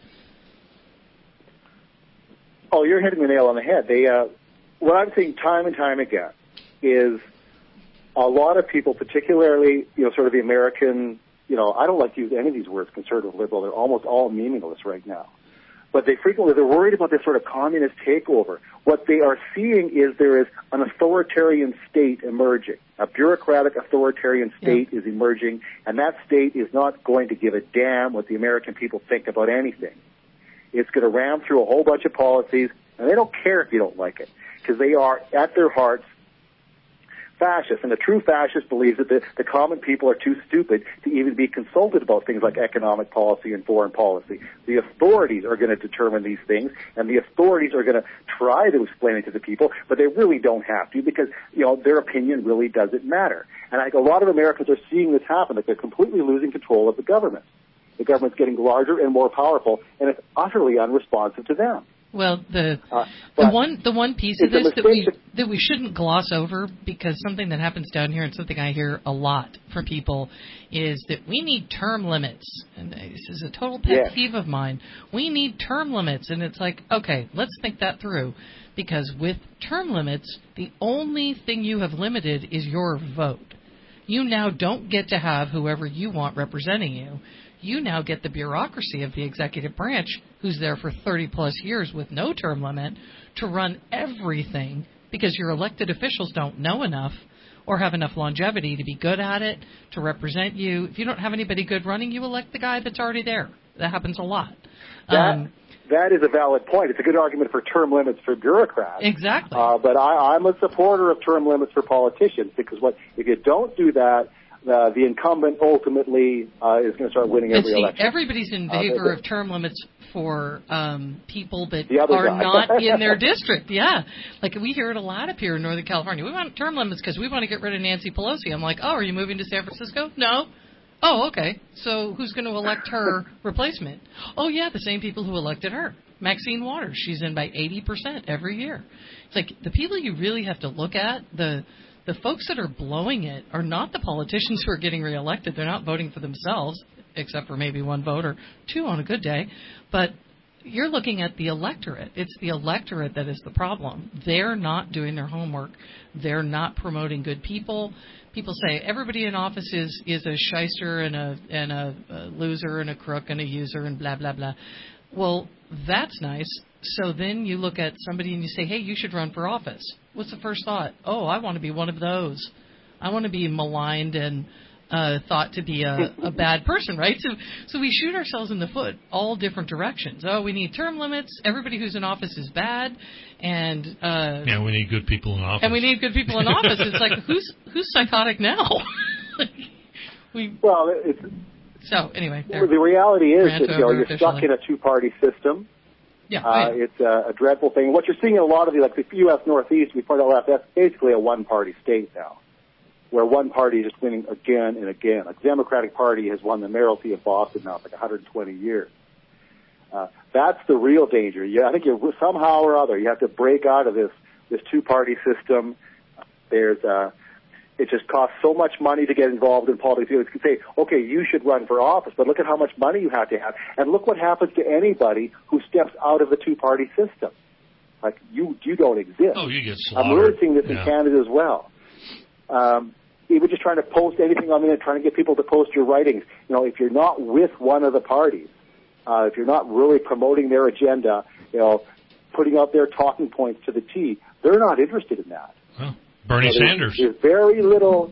Oh, you're hitting the nail on the head. What I'm seeing time and time again is a lot of people, particularly, sort of the American, I don't like to use any of these words, conservative, liberal. They're almost all meaningless right now. But they're worried about this sort of communist takeover. What they are seeing is there is an authoritarian state emerging. A bureaucratic authoritarian state is emerging, and that state is not going to give a damn what the American people think about anything. It's going to ram through a whole bunch of policies, and they don't care if you don't like it, because they are, at their hearts, fascists. And the true fascist believes that the common people are too stupid to even be consulted about things like economic policy and foreign policy. The authorities are going to determine these things, and the authorities are going to try to explain it to the people, but they really don't have to, because their opinion really doesn't matter. And I think a lot of Americans are seeing this happen, that they're completely losing control of the government. The government's getting larger and more powerful, and it's utterly unresponsive to them. Well, the one piece of this that we shouldn't gloss over, because something that happens down here and something I hear a lot from people is that we need term limits. And this is a total pet peeve of mine. We need term limits. And it's like, okay, let's think that through. Because with term limits, the only thing you have limited is your vote. You now don't get to have whoever you want representing you. You now get the bureaucracy of the executive branch, who's there for 30-plus years with no term limit, to run everything because your elected officials don't know enough or have enough longevity to be good at it, to represent you. If you don't have anybody good running, you elect the guy that's already there. That happens a lot. That is a valid point. It's a good argument for term limits for bureaucrats. Exactly. But I'm a supporter of term limits for politicians, because if you don't do that, the incumbent ultimately is going to start winning every election. Everybody's in favor of term limits for people that are not in their district. Yeah. Like, we hear it a lot up here in Northern California. We want term limits because we want to get rid of Nancy Pelosi. I'm like, oh, are you moving to San Francisco? No. Oh, okay. So who's going to elect her replacement? Oh, yeah, the same people who elected her. Maxine Waters. She's in by 80% every year. It's like the people you really have to look at, the folks that are blowing it are not the politicians who are getting reelected. They're not voting for themselves, except for maybe one vote or two on a good day. But you're looking at the electorate. It's the electorate that is the problem. They're not doing their homework. They're not promoting good people. People say everybody in office is a shyster and a loser and a crook and a user and blah, blah, blah. Well, that's nice. So then you look at somebody and you say, hey, you should run for office. What's the first thought? Oh, I want to be one of those. I want to be maligned and thought to be a bad person, right? So we shoot ourselves in the foot all different directions. Oh, we need term limits. Everybody who's in office is bad. And we need good people in office. And we need good people in office. It's like, who's psychotic now? So anyway, the reality is that you're stuck in a two-party system. Yeah, it's a dreadful thing. What you're seeing in a lot of the U.S. Northeast, we point out that's basically a one-party state now, where one party is just winning again and again. Like the Democratic Party has won the mayoralty of Boston now for 120 years. That's the real danger. I think somehow or other you have to break out of this two-party system. It just costs so much money to get involved in politics. You can say, okay, you should run for office, but look at how much money you have to have. And look what happens to anybody who steps out of the two-party system. Like, you don't exist. Oh, you get slaughtered. I'm really seeing this in Canada as well. Even just trying to post anything on the internet, trying to get people to post your writings. If you're not with one of the parties, if you're not really promoting their agenda, putting out their talking points to the T, they're not interested in that. Well, Bernie Sanders. There's very little.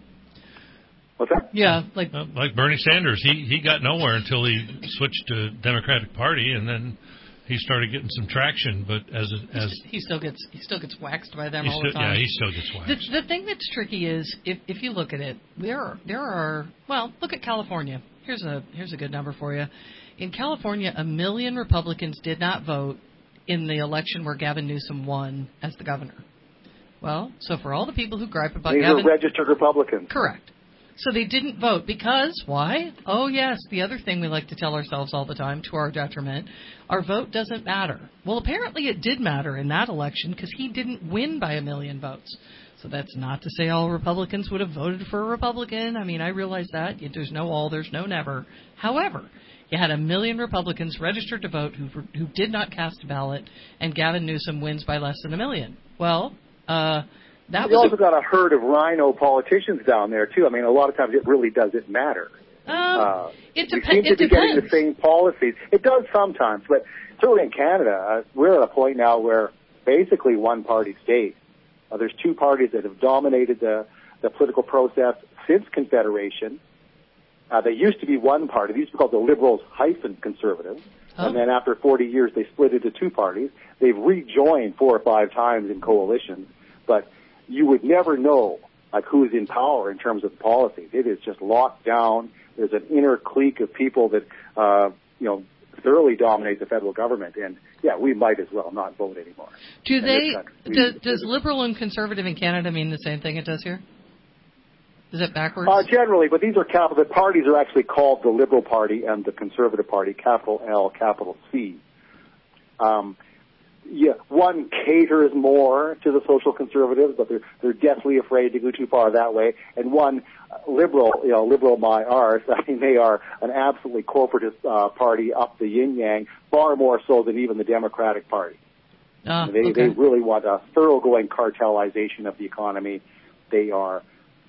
What's that? Yeah, like Bernie Sanders. He got nowhere until he switched to Democratic Party, and then he started getting some traction. But he still gets waxed by them all the time. Yeah, he still gets waxed. The thing that's tricky is if you look at it, there are look at California. Here's a good number for you. In California, 1 million Republicans did not vote in the election where Gavin Newsom won as the governor. Well, so for all the people who gripe about These Gavin... are registered Republicans. Correct. So they didn't vote because, why? Oh, yes, the other thing we like to tell ourselves all the time, to our detriment, our vote doesn't matter. Well, apparently it did matter in that election because he didn't win by 1 million votes. So that's not to say all Republicans would have voted for a Republican. I mean, I realize that. There's no all, there's no never. However, you had 1 million Republicans registered to vote who did not cast a ballot, and Gavin Newsom wins by less than 1 million. Well... we also got a herd of rhino politicians down there, too. I mean, a lot of times it really doesn't matter. It we seem to be getting the same policies. It does sometimes, but certainly in Canada, we're at a point now where basically one-party state. There's two parties that have dominated the political process since Confederation. They used to be one party. They used to be called the Liberals-Conservatives. And then after 40 years, they split into two parties. They've rejoined 4 or 5 times in coalitions. But you would never know who's in power in terms of policies. It is just locked down. There's an inner clique of people that thoroughly dominate the federal government. And we might as well not vote anymore. Does liberal and conservative in Canada mean the same thing it does here? Is it backwards? Generally, but these are the parties are actually called the Liberal Party and the Conservative Party, capital L, capital C. One caters more to the social conservatives, but they're deathly afraid to go too far that way. And one liberal, liberal my arse, I mean, they are an absolutely corporatist party up the yin-yang, far more so than even the Democratic Party. They really want a thoroughgoing cartelization of the economy. They are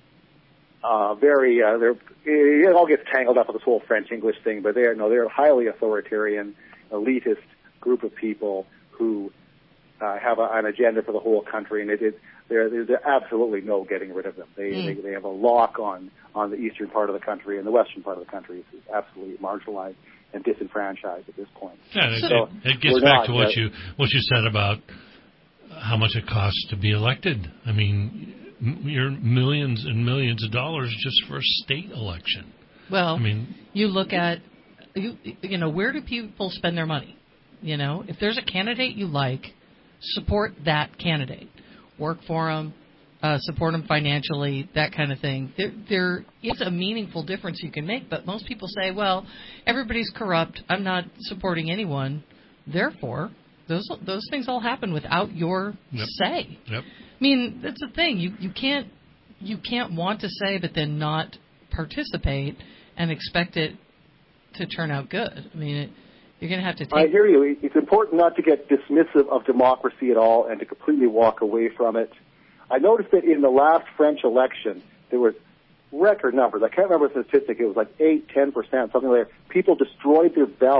it all gets tangled up with this whole French-English thing, but they're a highly authoritarian, elitist group of people who have an agenda for the whole country, and there's absolutely no getting rid of them. They have a lock on the eastern part of the country, and the western part of the country is absolutely marginalized and disenfranchised at this point. Yeah, it gets back to what you said about how much it costs to be elected. I mean, you're millions and millions of dollars just for a state election. Well, I mean, you look at where do people spend their money? If there's a candidate you like, support that candidate. Work for them, support them financially, that kind of thing. There is a meaningful difference you can make, but most people say, well, everybody's corrupt. I'm not supporting anyone. Therefore, those things all happen without your say. Yep. I mean, that's the thing. You can't want to say but then not participate and expect it to turn out good. I mean, you're going to have to take... I hear you. It's important not to get dismissive of democracy at all and to completely walk away from it. I noticed that in the last French election, there was record numbers. I can't remember the statistic. It was like 8-10%, something like that. People destroyed their ballot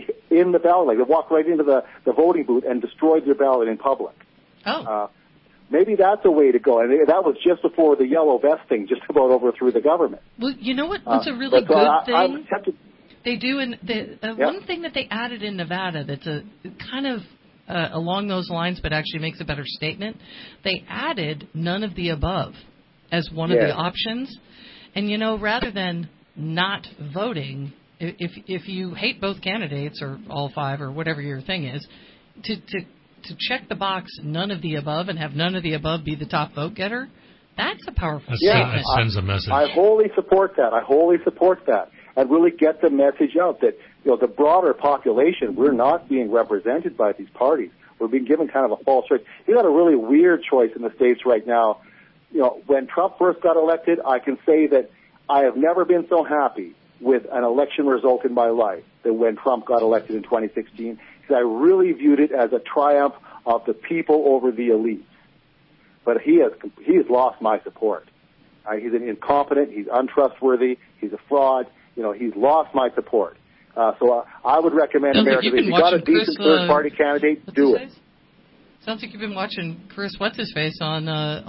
in the ballot. Like, they walked right into the voting booth and destroyed their ballot in public. Maybe that's a way to go. And that was just before the yellow vest thing just about overthrew the government. Well, you know what's a really good thing? They do, one thing that they added in Nevada that's a kind of along those lines, but actually makes a better statement. They added none of the above as one of the options. And, you know, rather than not voting, if you hate both candidates or all five or whatever your thing is, to check the box none of the above and have none of the above be the top vote getter, that's a powerful statement. It sends a message. I wholly support that. And really get the message out that, you know, the broader population, we're not being represented by these parties. We're being given kind of a false choice. You got a really weird choice in the States right now. You know, when Trump first got elected, I can say that I have never been so happy with an election result in my life than when Trump got elected in 2016, because I really viewed it as a triumph of the people over the elites. But he has lost my support. He's an incompetent, he's untrustworthy, he's a fraud. You know, he's lost my support. So I would recommend Americans, if you got a decent third-party candidate, do it. Sounds like you've been watching Chris What's-His-Face on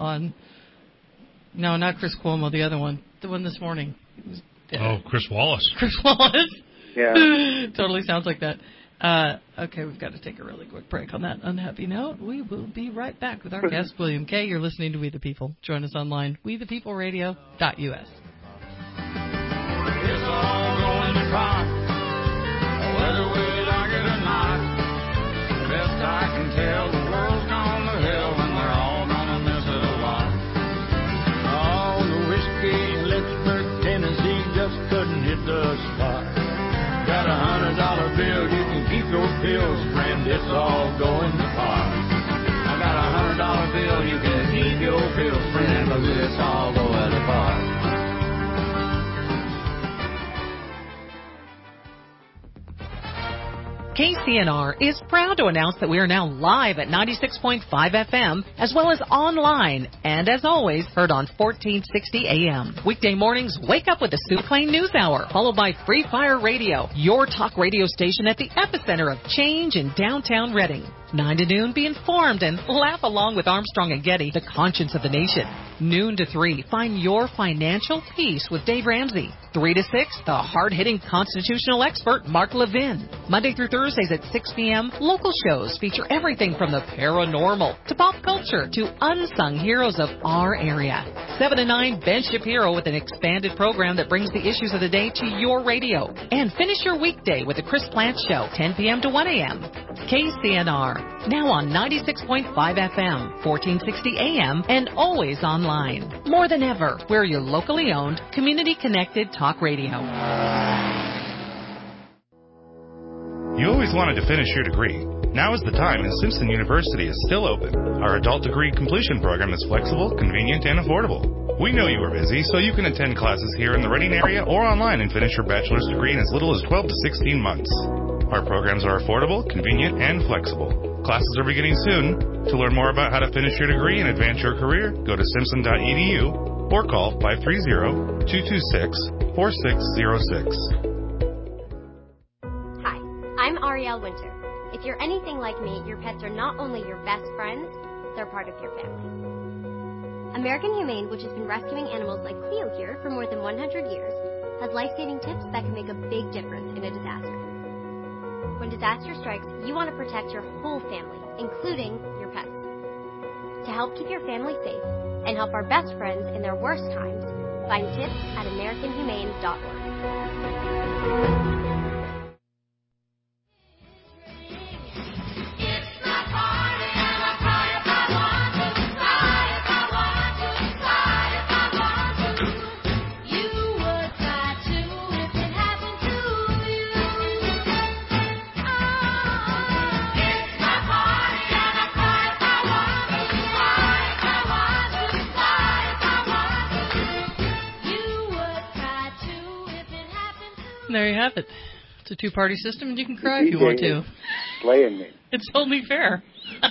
no, not Chris Cuomo, the other one, the one this morning. Chris Wallace. Chris Wallace. Yeah. Totally sounds like that. Okay, we've got to take a really quick break on that unhappy note. We will be right back with our guest, William Kay. You're listening to We the People. Join us online, wethepeopleradio.us. It's all going to pot, whether we like it or not. Best I can tell, the world's gone to hell and we're all gonna miss it a lot. Oh, the whiskey in Lynchburg, Tennessee just couldn't hit the spot. Got $100 bill, you can keep your pills, friend, it's all going to pot. I got $100 bill, you can keep your pills, friend, but it's all going to pot. KCNR is proud to announce that we are now live at 96.5 FM, as well as online, and as always, heard on 1460 AM. Weekday mornings, wake up with the Sue McLean News Hour, followed by Free Fire Radio, your talk radio station at the epicenter of change in downtown Reading. 9 to noon, be informed and laugh along with Armstrong and Getty, the conscience of the nation. Noon to 3, find your financial peace with Dave Ramsey. 3 to 6, the hard-hitting constitutional expert, Mark Levin. Monday through Thursdays at 6 p.m., local shows feature everything from the paranormal to pop culture to unsung heroes of our area. 7 to 9, Ben Shapiro with an expanded program that brings the issues of the day to your radio. And finish your weekday with the Chris Plant Show, 10 p.m. to 1 a.m. KCNR, now on 96.5 FM, 1460 AM, and always online. More than ever, we're your locally owned, community-connected talk radio. You always wanted to finish your degree. Now is the time, and Simpson University is still open. Our adult degree completion program is flexible, convenient, and affordable. We know you are busy, so you can attend classes here in the Reading area or online and finish your bachelor's degree in as little as 12 to 16 months. Our programs are affordable, convenient, and flexible. Classes are beginning soon. To learn more about how to finish your degree and advance your career, go to simpson.edu or call 530-226-4606. Hi, I'm Arielle Winter. If you're anything like me, your pets are not only your best friends, they're part of your family. American Humane, which has been rescuing animals like Cleo here for more than 100 years, has life-saving tips that can make a big difference in a disaster. When disaster strikes, you want to protect your whole family, including your pets. To help keep your family safe and help our best friends in their worst times, find tips at AmericanHumane.org. There you have it. It's a two-party system, and you can cry if you want to. Slaying me. It's only fair.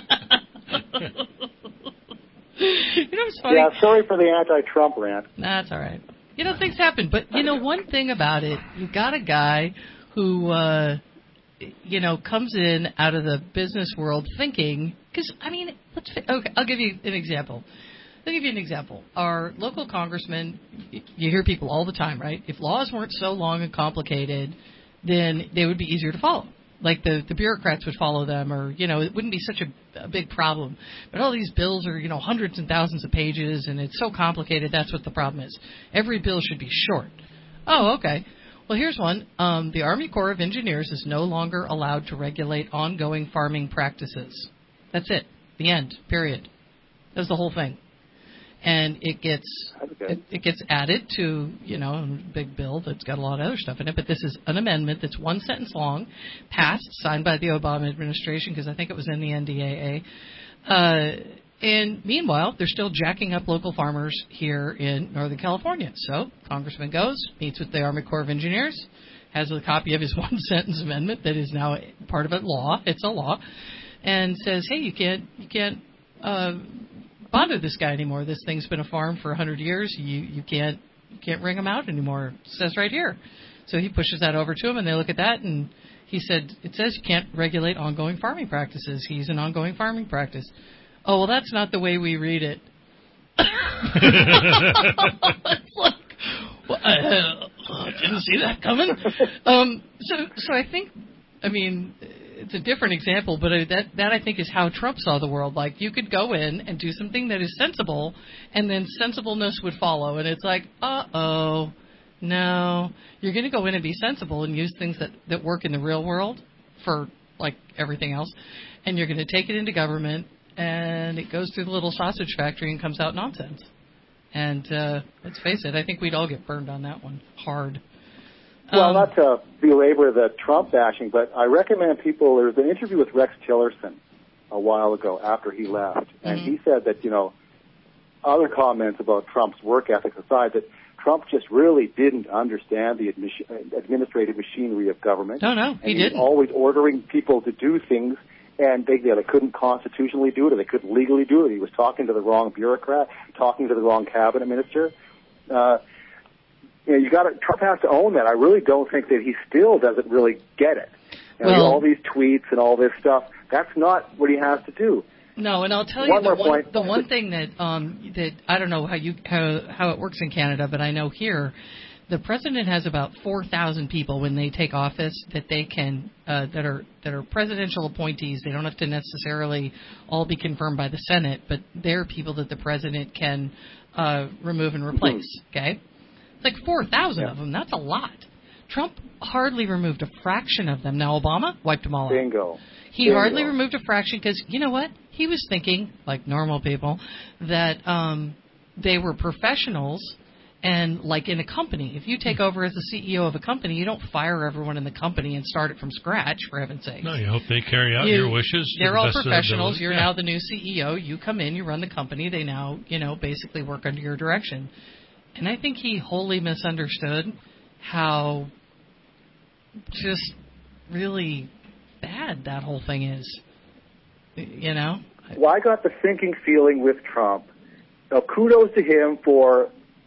You know what's funny? Yeah, sorry for the anti-Trump rant. That's all right. You know, things happen. But, you know, one thing about it, you've got a guy who comes in out of the business world thinking, because, I'll give you an example. Our local congressman, you hear people all the time, right? If laws weren't so long and complicated, then they would be easier to follow. Like the bureaucrats would follow them, or, it wouldn't be such a big problem. But all these bills are, hundreds and thousands of pages, and it's so complicated, that's what the problem is. Every bill should be short. Oh, okay. Well, here's one. The Army Corps of Engineers is no longer allowed to regulate ongoing farming practices. That's it. The end. Period. That's the whole thing. And it gets added to, a big bill that's got a lot of other stuff in it. But this is an amendment that's one sentence long, passed, signed by the Obama administration, because I think it was in the NDAA. And meanwhile, they're still jacking up local farmers here in Northern California. So Congressman goes, meets with the Army Corps of Engineers, has a copy of his one-sentence amendment that is now part of a law. It's a law. And says, hey, you can't bother this guy anymore. This thing's been a farm for 100 years. You can't ring him out anymore. It says right here. So he pushes that over to him, and they look at that, and he said, it says you can't regulate ongoing farming practices. He's an ongoing farming practice. Oh, well, that's not the way we read it. It's like, well, I didn't see that coming. So I think, it's a different example, but that I think is how Trump saw the world. Like, you could go in and do something that is sensible, and then sensibleness would follow. And it's like, no, you're going to go in and be sensible and use things that work in the real world for, like, everything else, and you're going to take it into government, and it goes through the little sausage factory and comes out nonsense. And let's face it, I think we'd all get burned on that one hard. Well, not to belabor the Trump bashing, but I recommend people, there was an interview with Rex Tillerson a while ago after he left, and he said that, other comments about Trump's work ethic aside, that Trump just really didn't understand the administrative machinery of government. No, he didn't. He was always ordering people to do things, and they couldn't constitutionally do it, or they couldn't legally do it. He was talking to the wrong bureaucrat, talking to the wrong cabinet minister. Trump has to own that. I really don't think that he still doesn't really get it. All these tweets and all this stuff, that's not what he has to do. No, and I'll tell you the one thing that I don't know how it works in Canada, but I know here the president has about 4,000 people when they take office that they can that are presidential appointees. They don't have to necessarily all be confirmed by the Senate, but they're people that the president can remove and replace. Okay, it's like 4,000 of them. That's a lot. Trump hardly removed a fraction of them. Now Obama wiped them all out. Bingo. He hardly removed a fraction because, you know what? He was thinking, like normal people, that they were professionals. And like in a company, if you take over as the CEO of a company, you don't fire everyone in the company and start it from scratch, for heaven's sake. No, you hope they carry out your wishes. They're all professionals. You're now the new CEO. You come in, you run the company. They now, basically work under your direction. And I think he wholly misunderstood how just really bad that whole thing is. Well, I got the sinking feeling with Trump. Now, kudos to him for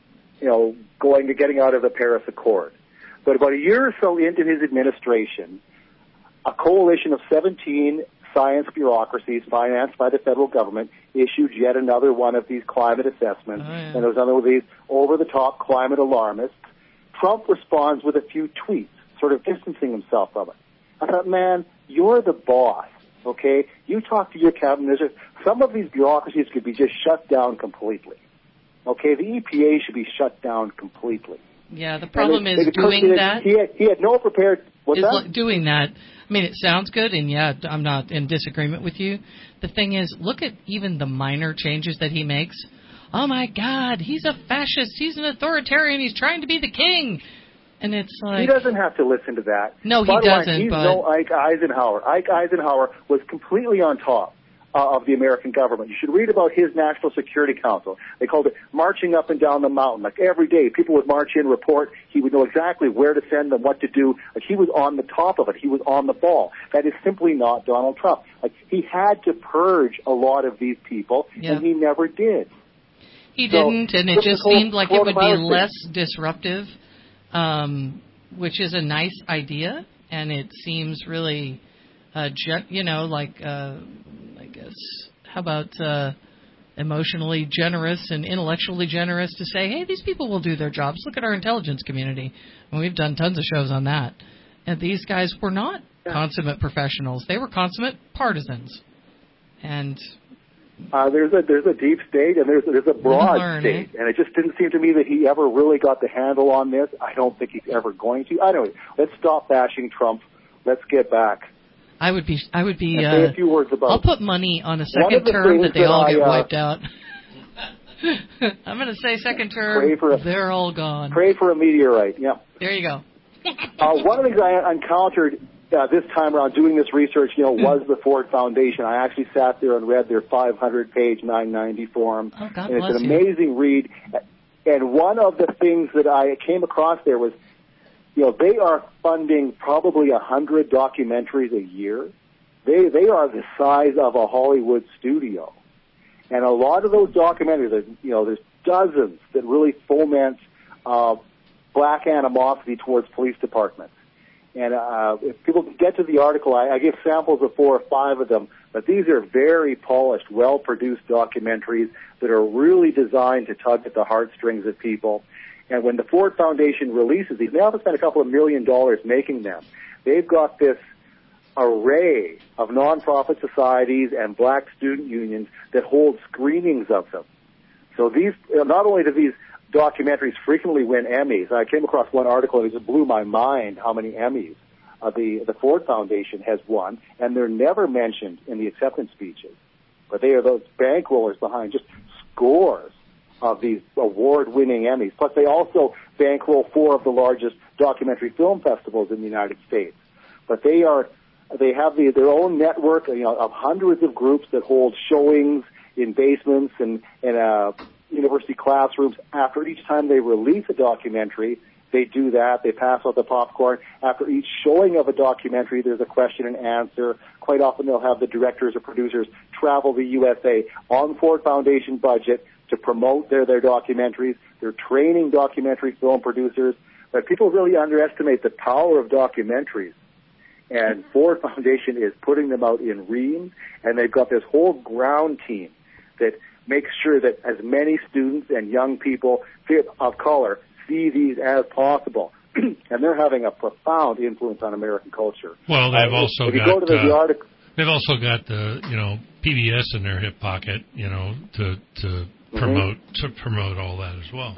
getting out of the Paris Accord. But about a year or so into his administration, a coalition of 17 science bureaucracies financed by the federal government issued yet another one of these climate assessments. And there was another of these over-the-top climate alarmists. Trump responds with a few tweets, sort of distancing himself from it. I thought, man, you're the boss, okay? You talk to your cabinet ministers. Some of these bureaucracies could be just shut down completely. Okay, the EPA should be shut down completely. Yeah, the problem is doing that. He had no prepared. What's that? Doing that. I mean, it sounds good, and yeah, I'm not in disagreement with you. The thing is, look at even the minor changes that he makes. Oh my God, he's a fascist. He's an authoritarian. He's trying to be the king. And it's like... He doesn't have to listen to that. No, he doesn't. He's no Ike Eisenhower. Ike Eisenhower was completely on top of the American government. You should read about his National Security Council. They called it marching up and down the mountain. Like every day, people would march in, report. He would know exactly where to send them, what to do. Like he was on the top of it. He was on the ball. That is simply not Donald Trump. Like he had to purge a lot of these people, and he never did. He didn't, and it just seemed like it would be less disruptive, which is a nice idea. and it seems really, I guess, how about emotionally generous and intellectually generous to say, hey, these people will do their jobs. Look at our intelligence community. And we've done tons of shows on that. And these guys were not consummate professionals. They were consummate partisans. And there's a deep state and there's a broad state. And it just didn't seem to me that he ever really got the handle on this. I don't think he's ever going to. Anyway, let's stop bashing Trump. Let's get back. I would be. Say a few words about. I'll put money on a second term that they all get wiped out. I'm going to say second term. They're all gone. Pray for a meteorite. Yeah. There you go. One of the things I encountered this time around doing this research, was the Ford Foundation. I actually sat there and read their 500-page 990 form. Oh, God and bless it's an amazing read. And one of the things that I came across there was, they are funding probably 100 documentaries a year. They are the size of a Hollywood studio. And a lot of those documentaries, there's dozens that really foment black animosity towards police departments. And if people get to the article, I give samples of 4 or 5 of them, but these are very polished, well-produced documentaries that are really designed to tug at the heartstrings of people. And when the Ford Foundation releases these, they have to spend a couple of $1 million making them. They've got this array of nonprofit societies and black student unions that hold screenings of them. So these, not only do these documentaries frequently win Emmys, I came across one article and it just blew my mind how many Emmys the Ford Foundation has won, and they're never mentioned in the acceptance speeches. But they are those bankrollers behind just scores of these award-winning Emmys. Plus, they also bankroll 4 of the largest documentary film festivals in the United States. But they have their own network, of hundreds of groups that hold showings in basements and university classrooms. After each time they release a documentary, they do that. They pass out the popcorn. After each showing of a documentary, there's a question and answer. Quite often, they'll have the directors or producers travel the USA on Ford Foundation budget to promote their documentaries. They're training documentary film producers. But people really underestimate the power of documentaries. And Ford Foundation is putting them out in reams, and they've got this whole ground team that makes sure that as many students and young people of color see these as possible. And they're having a profound influence on American culture. Well, they've also got go to the article, they've also got the PBS in their hip pocket, to promote all that as well.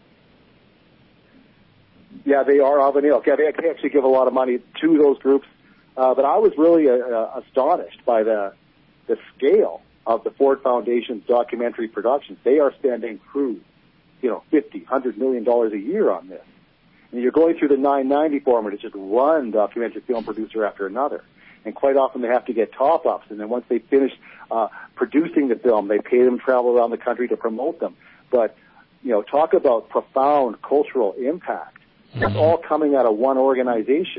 Yeah, they are of an ilk. Yeah, they actually give a lot of money to those groups. But I was really astonished by the scale of the Ford Foundation's documentary productions. They are spending $50, $100 million a year on this. And you're going through the 990 form, and it's just one documentary film producer after another. And quite often they have to get top-ups, and then once they finish producing the film, they pay them to travel around the country to promote them. But, talk about profound cultural impact. It's all coming out of one organization.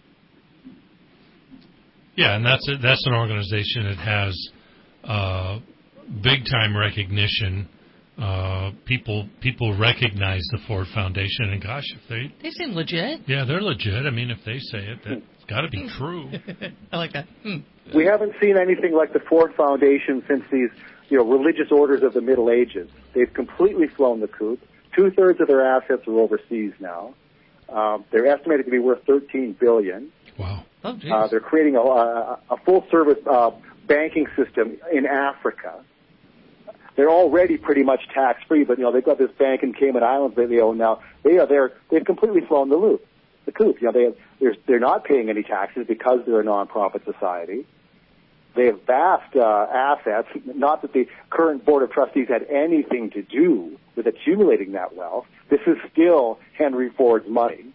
Yeah, and that's an organization that has big-time recognition. People recognize the Ford Foundation, and gosh, if they seem legit. Yeah, they're legit. I mean, if they say it, that's got to be true. I like that. We haven't seen anything like the Ford Foundation since these, religious orders of the Middle Ages. They've completely flown the coop. 2/3 of their assets are overseas now. They're estimated to be worth $13 billion. Wow. Oh, they're creating a full-service banking system in Africa. They're already pretty much tax-free, but they've got this bank in Cayman Islands that they own now. They've completely flown the coop. They're not paying any taxes because they're a nonprofit society. They have vast assets. Not that the current board of trustees had anything to do with accumulating that wealth. This is still Henry Ford's money.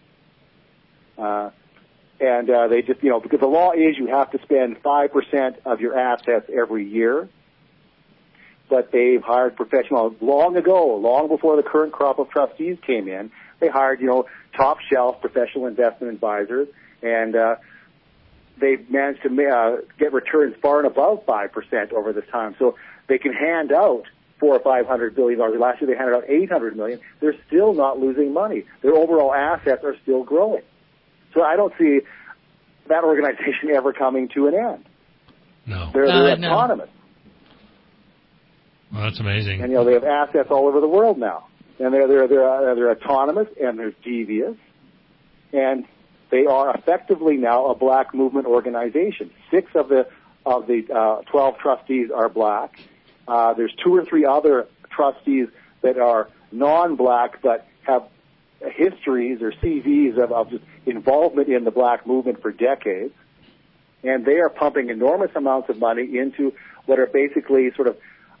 And they just, because the law is you have to spend 5% of your assets every year. But they've hired professionals long ago, long before the current crop of trustees came in. They hired, top-shelf professional investment advisors, and they've managed to get returns far and above 5% over this time. So they can hand out $400 or $500 billion. Last year they handed out $800 million. They're still not losing money. Their overall assets are still growing. So I don't see that organization ever coming to an end. No. They're autonomous. Well, that's amazing. And, they have assets all over the world now. And they're autonomous, and they're devious. And they are effectively now a black movement organization. 6 of the 12 trustees are black. There's 2 or 3 other trustees that are non-black but have histories or CVs of just involvement in the black movement for decades. And they are pumping enormous amounts of money into what are basically sort of,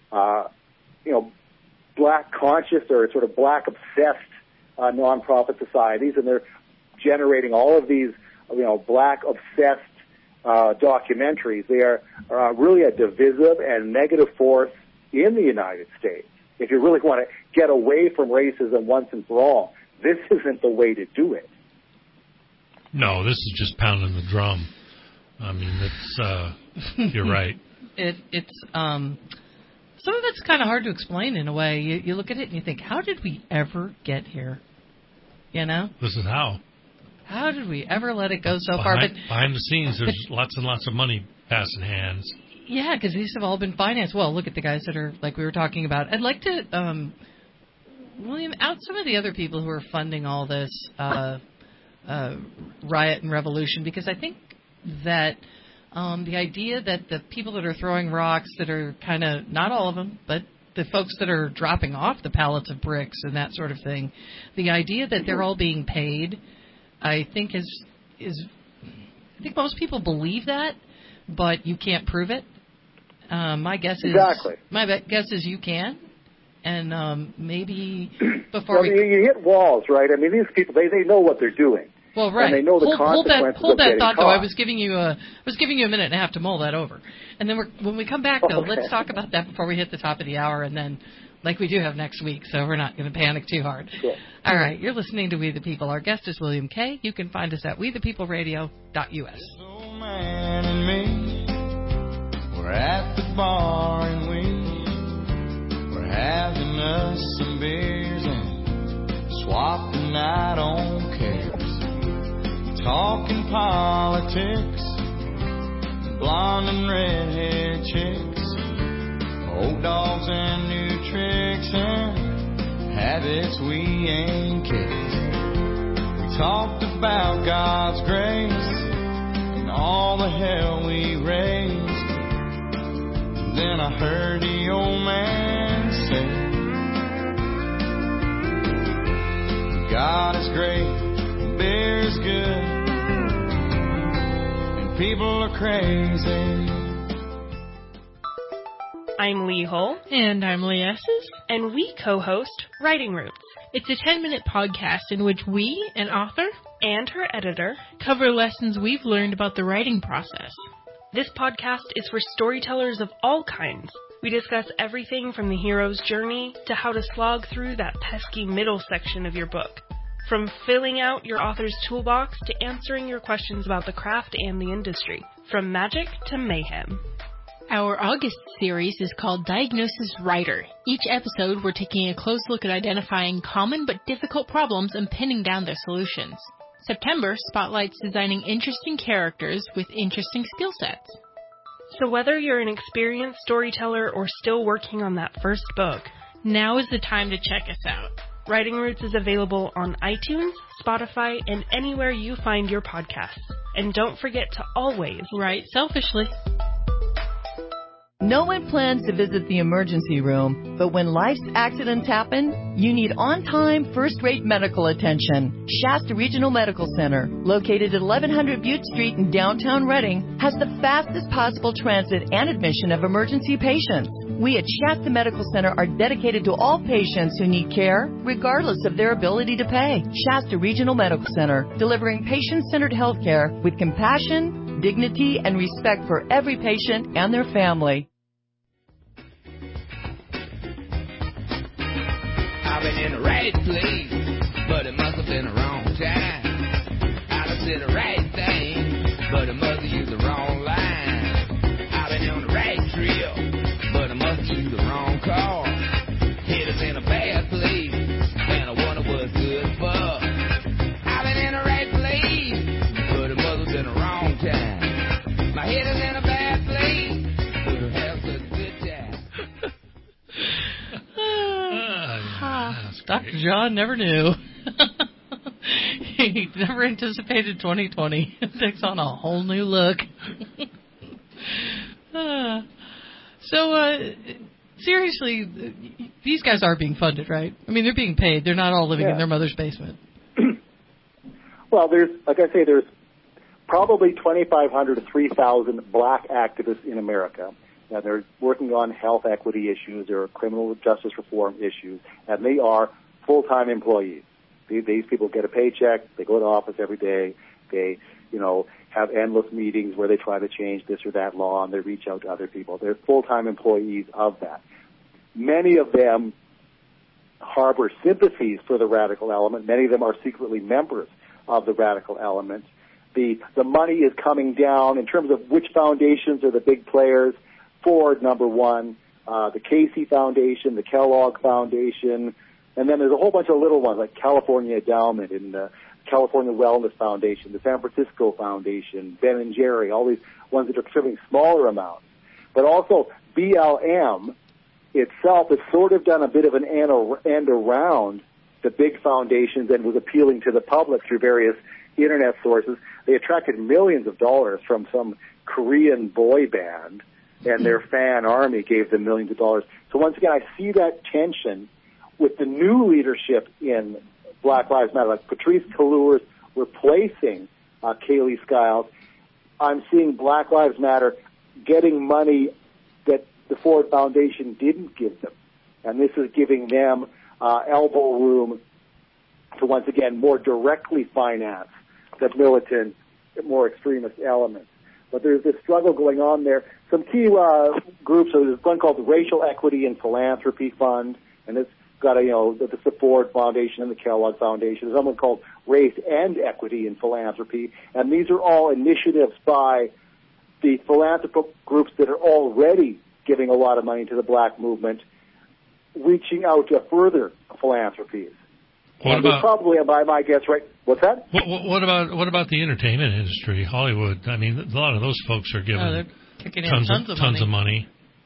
black conscious or sort of black obsessed nonprofit societies, and they're generating all of these, black obsessed documentaries. They are really a divisive and negative force in the United States. If you really want to get away from racism once and for all, this isn't the way to do it. No, this is just pounding the drum. I mean, it's you're right. It's some of it's kind of hard to explain in a way. You look at it and you think, how did we ever get here? This is how. How did we ever let it go so far? But behind the scenes, there's lots and lots of money passing hands. Yeah, because these have all been financed. Well, look at the guys that are, like we were talking about. I'd like to, William, out some of the other people who are funding all this riot and revolution, because I think that the idea that the people that are throwing rocks, that are kind of, not all of them, but the folks that are dropping off the pallets of bricks and that sort of thing, the idea that they're all being paid, I think I think most people believe that, but you can't prove it. My guess is you can, and maybe before you hit walls, right? I mean, these people they know what they're doing. Well, right. And they know the consequences hold that thought, caught. though. I was giving you a minute and a half to mull that over, and then when we come back, though, let's talk about that before we hit the top of the hour, and then, like we do have next week, so we're not going to panic too hard. Sure. All right, you're listening to We the People. Our guest is William Kay. You can find us at wethepeopleradio.us. Old man and me, we're at the bar and we're having us some beers and swapping out on cares, talking politics, blonde and red-haired chicks, old dogs and new tricks and habits we ain't kicked. We talked about God's grace and all the hell we raised. And then I heard the old man say, God is great, beer is good, and people are crazy. I'm Lee Hull. And I'm Lee Esses. And we co-host Writing Roots. It's a 10-minute podcast in which we, an author, and her editor, cover lessons we've learned about the writing process. This podcast is for storytellers of all kinds. We discuss everything from the hero's journey to how to slog through that pesky middle section of your book. From filling out your author's toolbox to answering your questions about the craft and the industry. From magic to mayhem. Our August series is called Diagnosis Writer. Each episode, we're taking a close look at identifying common but difficult problems and pinning down their solutions. September spotlights designing interesting characters with interesting skill sets. So whether you're an experienced storyteller or still working on that first book, now is the time to check us out. Writing Roots is available on iTunes, Spotify, and anywhere you find your podcasts. And don't forget to always write selfishly. No one plans to visit the emergency room, but when life's accidents happen, you need on-time, first-rate medical attention. Shasta Regional Medical Center, located at 1100 Butte Street in downtown Reading, has the fastest possible transit and admission of emergency patients. We at Shasta Medical Center are dedicated to all patients who need care, regardless of their ability to pay. Shasta Regional Medical Center, delivering patient-centered health care with compassion, dignity, and respect for every patient and their family. I've been in the right place, but it must have been the wrong time. I done said the right thing, but it must have used the wrong line. I've been on the right trail, but I must have used the wrong car. Hit us in a bad place, and I wonder what's good for. I've been in the right place, but it must have been the wrong time. Dr. John never knew. He never anticipated 2020. It takes on a whole new look. Seriously, these guys are being funded, right? I mean, they're being paid. They're not all living in their mother's basement. Well, there's probably 2,500 to 3,000 black activists in America. And they're working on health equity issues or criminal justice reform issues, and they are full-time employees. These people get a paycheck. They go to office every day. They, have endless meetings where they try to change this or that law, and they reach out to other people. They're full-time employees of that. Many of them harbor sympathies for the radical element. Many of them are secretly members of the radical element. The money is coming down in terms of which foundations are the big players. Ford, number one, the Casey Foundation, the Kellogg Foundation, and then there's a whole bunch of little ones like California Endowment and the California Wellness Foundation, the San Francisco Foundation, Ben & Jerry, all these ones that are contributing smaller amounts. But also BLM itself has sort of done a bit of an end around the big foundations and was appealing to the public through various internet sources. They attracted millions of dollars from some Korean boy band, and their fan army gave them millions of dollars. So once again, I see that tension with the new leadership in Black Lives Matter, like Patrisse Cullors replacing Kaylee Skiles. I'm seeing Black Lives Matter getting money that the Ford Foundation didn't give them. And this is giving them elbow room to, once again, more directly finance the militant, more extremist elements. But there's this struggle going on there. Some key groups, so there's one called the Racial Equity and Philanthropy Fund, and it's got the Ford Foundation and the Kellogg Foundation. There's one called Race and Equity and Philanthropy, and these are all initiatives by the philanthropic groups that are already giving a lot of money to the black movement, reaching out to further philanthropies. What about, probably, by my guess, right? What's that? What about the entertainment industry, Hollywood? I mean, a lot of those folks are giving tons of money.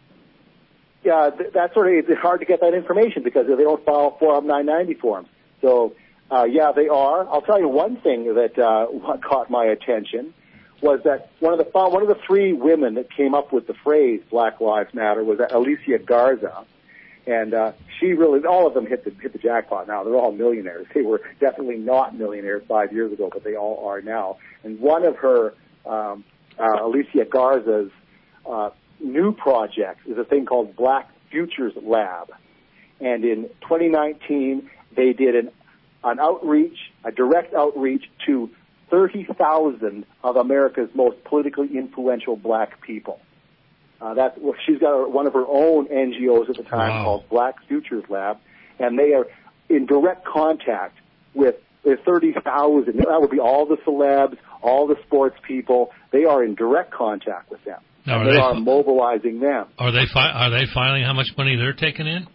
Yeah, that's sort of, it's hard to get that information because they don't file Form 990 forms. So, they are. I'll tell you one thing that caught my attention was that one of the three women that came up with the phrase Black Lives Matter was Alicia Garza. And she really, all of them hit the jackpot now. They're all millionaires. They were definitely not millionaires 5 years ago, but they all are now. And one of her, Alicia Garza's new projects is a thing called Black Futures Lab. And in 2019, they did an outreach, a direct outreach to 30,000 of America's most politically influential black people. She's got one of her own NGOs at the time called Black Futures Lab, and they are in direct contact with the 30,000. That would be all the celebs, all the sports people. They are in direct contact with them. Now, they are mobilizing them. Are they filing how much money they're taking in?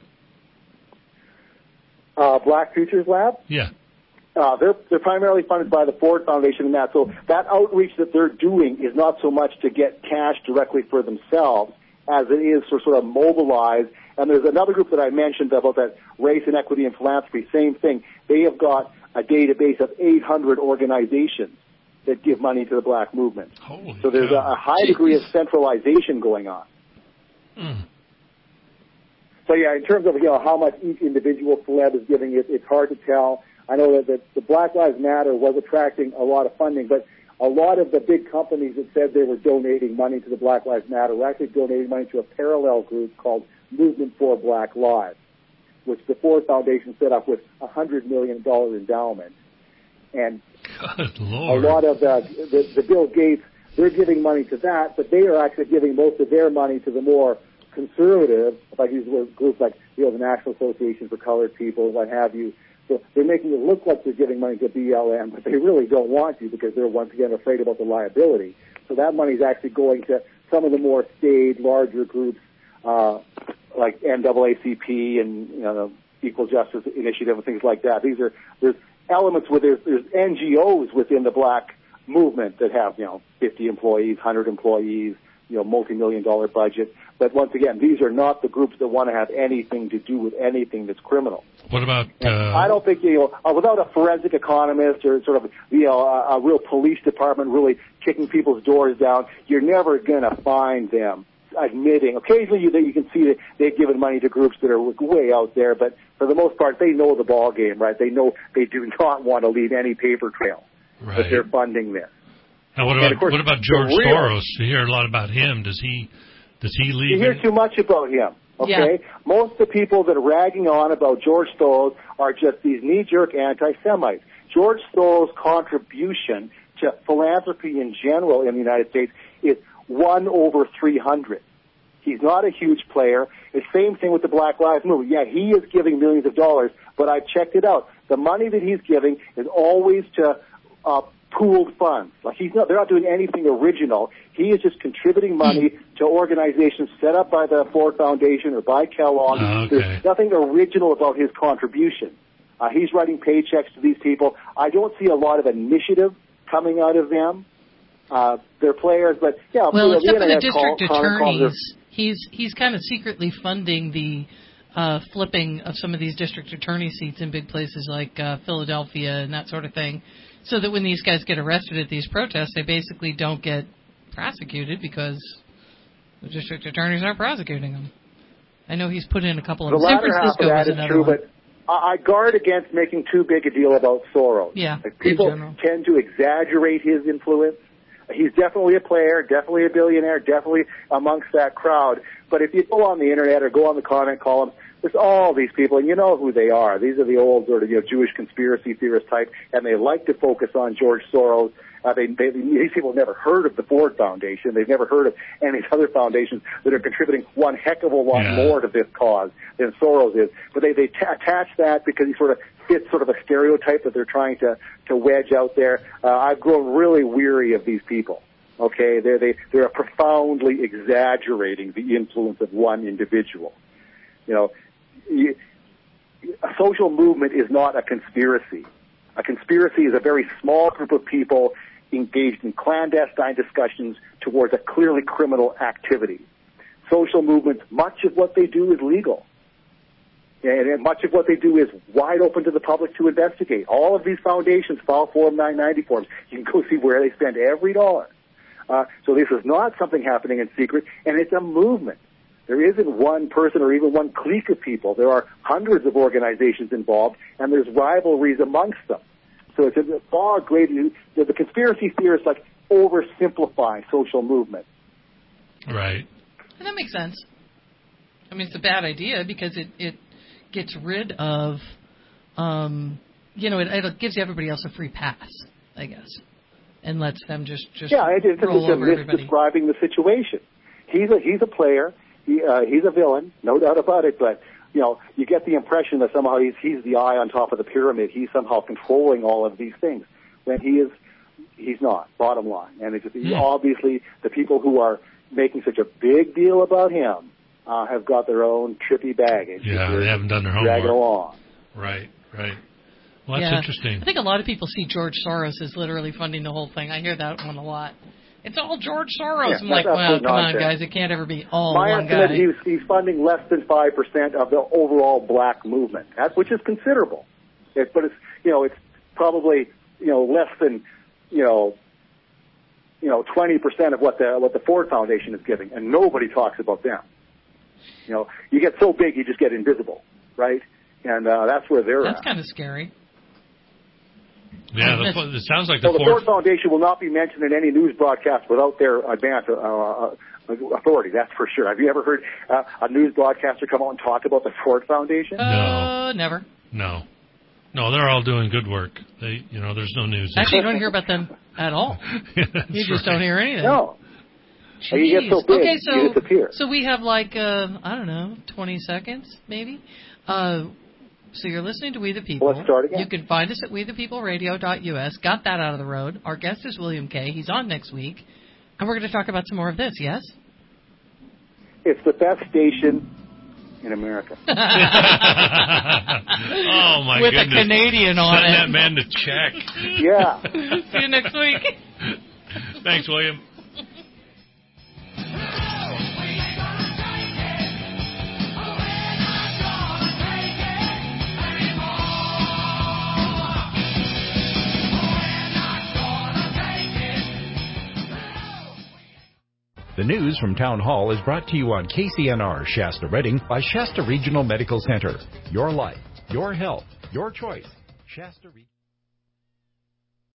Black Futures Lab? Yeah. They're primarily funded by the Ford Foundation and that. So that outreach that they're doing is not so much to get cash directly for themselves as it is to sort of mobilize. And there's another group that I mentioned about that Race and Equity and Philanthropy, same thing. They have got a database of 800 organizations that give money to the black movement. So there's a high degree of centralization going on. Mm. So yeah, in terms of how much each individual celeb is giving, it's hard to tell. I know that the Black Lives Matter was attracting a lot of funding, but a lot of the big companies that said they were donating money to the Black Lives Matter were actually donating money to a parallel group called Movement for Black Lives, which the Ford Foundation set up with a $100 million endowment. And Good Lord. A lot of the Bill Gates, they're giving money to that, but they are actually giving most of their money to the more conservative, if I use groups like the National Association for Colored People, what have you. So they're making it look like they're giving money to BLM, but they really don't want to because they're, once again, afraid about the liability. So that money is actually going to some of the more staid, larger groups like NAACP and the Equal Justice Initiative and things like that. There's elements where there's NGOs within the black movement that have 50 employees, 100 employees, multi-million-dollar budget. But once again, these are not the groups that want to have anything to do with anything that's criminal. What about? I don't think without a forensic economist or sort of a real police department really kicking people's doors down, you're never going to find them admitting. Occasionally, you can see that they've given money to groups that are way out there, but for the most part, they know the ball game, right? They know they do not want to leave any paper trail that they're funding this. Now, what about George Soros? You hear a lot about him. Does he leave? You hear too much about him. Okay, Yeah. Most of the people that are ragging on about George Soros are just these knee-jerk anti-Semites. George Soros' contribution to philanthropy in general in the United States is 1/300. He's not a huge player. The same thing with the Black Lives Movement. Yeah, he is giving millions of dollars, but I've checked it out. The money that he's giving is always to pooled funds. Like they're not doing anything original. He is just contributing money to organizations set up by the Ford Foundation or by Kellogg. There's nothing original about his contribution. He's writing paychecks to these people. I don't see a lot of initiative coming out of them. They're players, but yeah. Well, except for the district attorneys, he's kind of secretly funding the flipping of some of these district attorney seats in big places like Philadelphia and that sort of thing, so that when these guys get arrested at these protests, they basically don't get prosecuted because the district attorneys aren't prosecuting them. I know he's put in a couple of them. San Francisco was another one. But I guard against making too big a deal about Soros. Yeah, people tend to exaggerate his influence. He's definitely a player, definitely a billionaire, definitely amongst that crowd. But if you go on the internet or go on the comment columns, there's all these people, and you know who they are. These are the old sort of Jewish conspiracy theorist type, and they like to focus on George Soros. These people have never heard of the Ford Foundation. They've never heard of any other foundations that are contributing one heck of a lot more to this cause than Soros is. But they attach that because he sort of fits sort of a stereotype that they're trying to wedge out there. I've grown really weary of these people. Okay, they're profoundly exaggerating the influence of one individual. A social movement is not a conspiracy. A conspiracy is a very small group of people engaged in clandestine discussions towards a clearly criminal activity. Social movements, much of what they do is legal. And much of what they do is wide open to the public to investigate. All of these foundations file Form 990 forms. You can go see where they spend every dollar. So this is not something happening in secret, and it's a movement. There isn't one person or even one clique of people. There are hundreds of organizations involved, and there's rivalries amongst them. So it's a far greater. The conspiracy theorists oversimplify social movement. Right. And that makes sense. I mean, it's a bad idea because it gets rid of, it gives everybody else a free pass, I guess, and lets them just roll over everybody. Describing the situation. He's a player. He's a villain, no doubt about it. But you get the impression that somehow he's the eye on top of the pyramid. He's somehow controlling all of these things when he's not. Bottom line, and it's obviously the people who are making such a big deal about him have got their own trippy baggage. Yeah, they haven't done their homework. Drag it along. Right. Well, that's interesting. I think a lot of people see George Soros as literally funding the whole thing. I hear that one a lot. It's all George Soros. Yeah, I'm like, well, come on, guys. It can't ever be all one guy. My estimate, he's funding less than 5% of the overall black movement, which is considerable. But it's probably less than 20% of what the Ford Foundation is giving, and nobody talks about them. You get so big, you just get invisible, right? And that's where they're at. That's kind of scary. Yeah, it sounds like the Ford Foundation will not be mentioned in any news broadcast without their advance authority, that's for sure. Have you ever heard a news broadcaster come out and talk about the Ford Foundation? No. Never. No, they're all doing good work. There's no news. Actually, you don't hear about them at all. You just don't hear anything. No. Jeez. You get so big, you disappear. So we have 20 seconds, maybe. So you're listening to We the People. Let's start again. You can find us at wethepeopleradio.us. Got that out of the road. Our guest is William Kay. He's on next week. And we're going to talk about some more of this, yes? It's the best station in America. Oh, my With goodness. With a Canadian on it. Send that man to check. Yeah. See you next week. Thanks, William. The news from Town Hall is brought to you on KCNR Shasta Redding by Shasta Regional Medical Center. Your life, your health, your choice. Shasta Regional.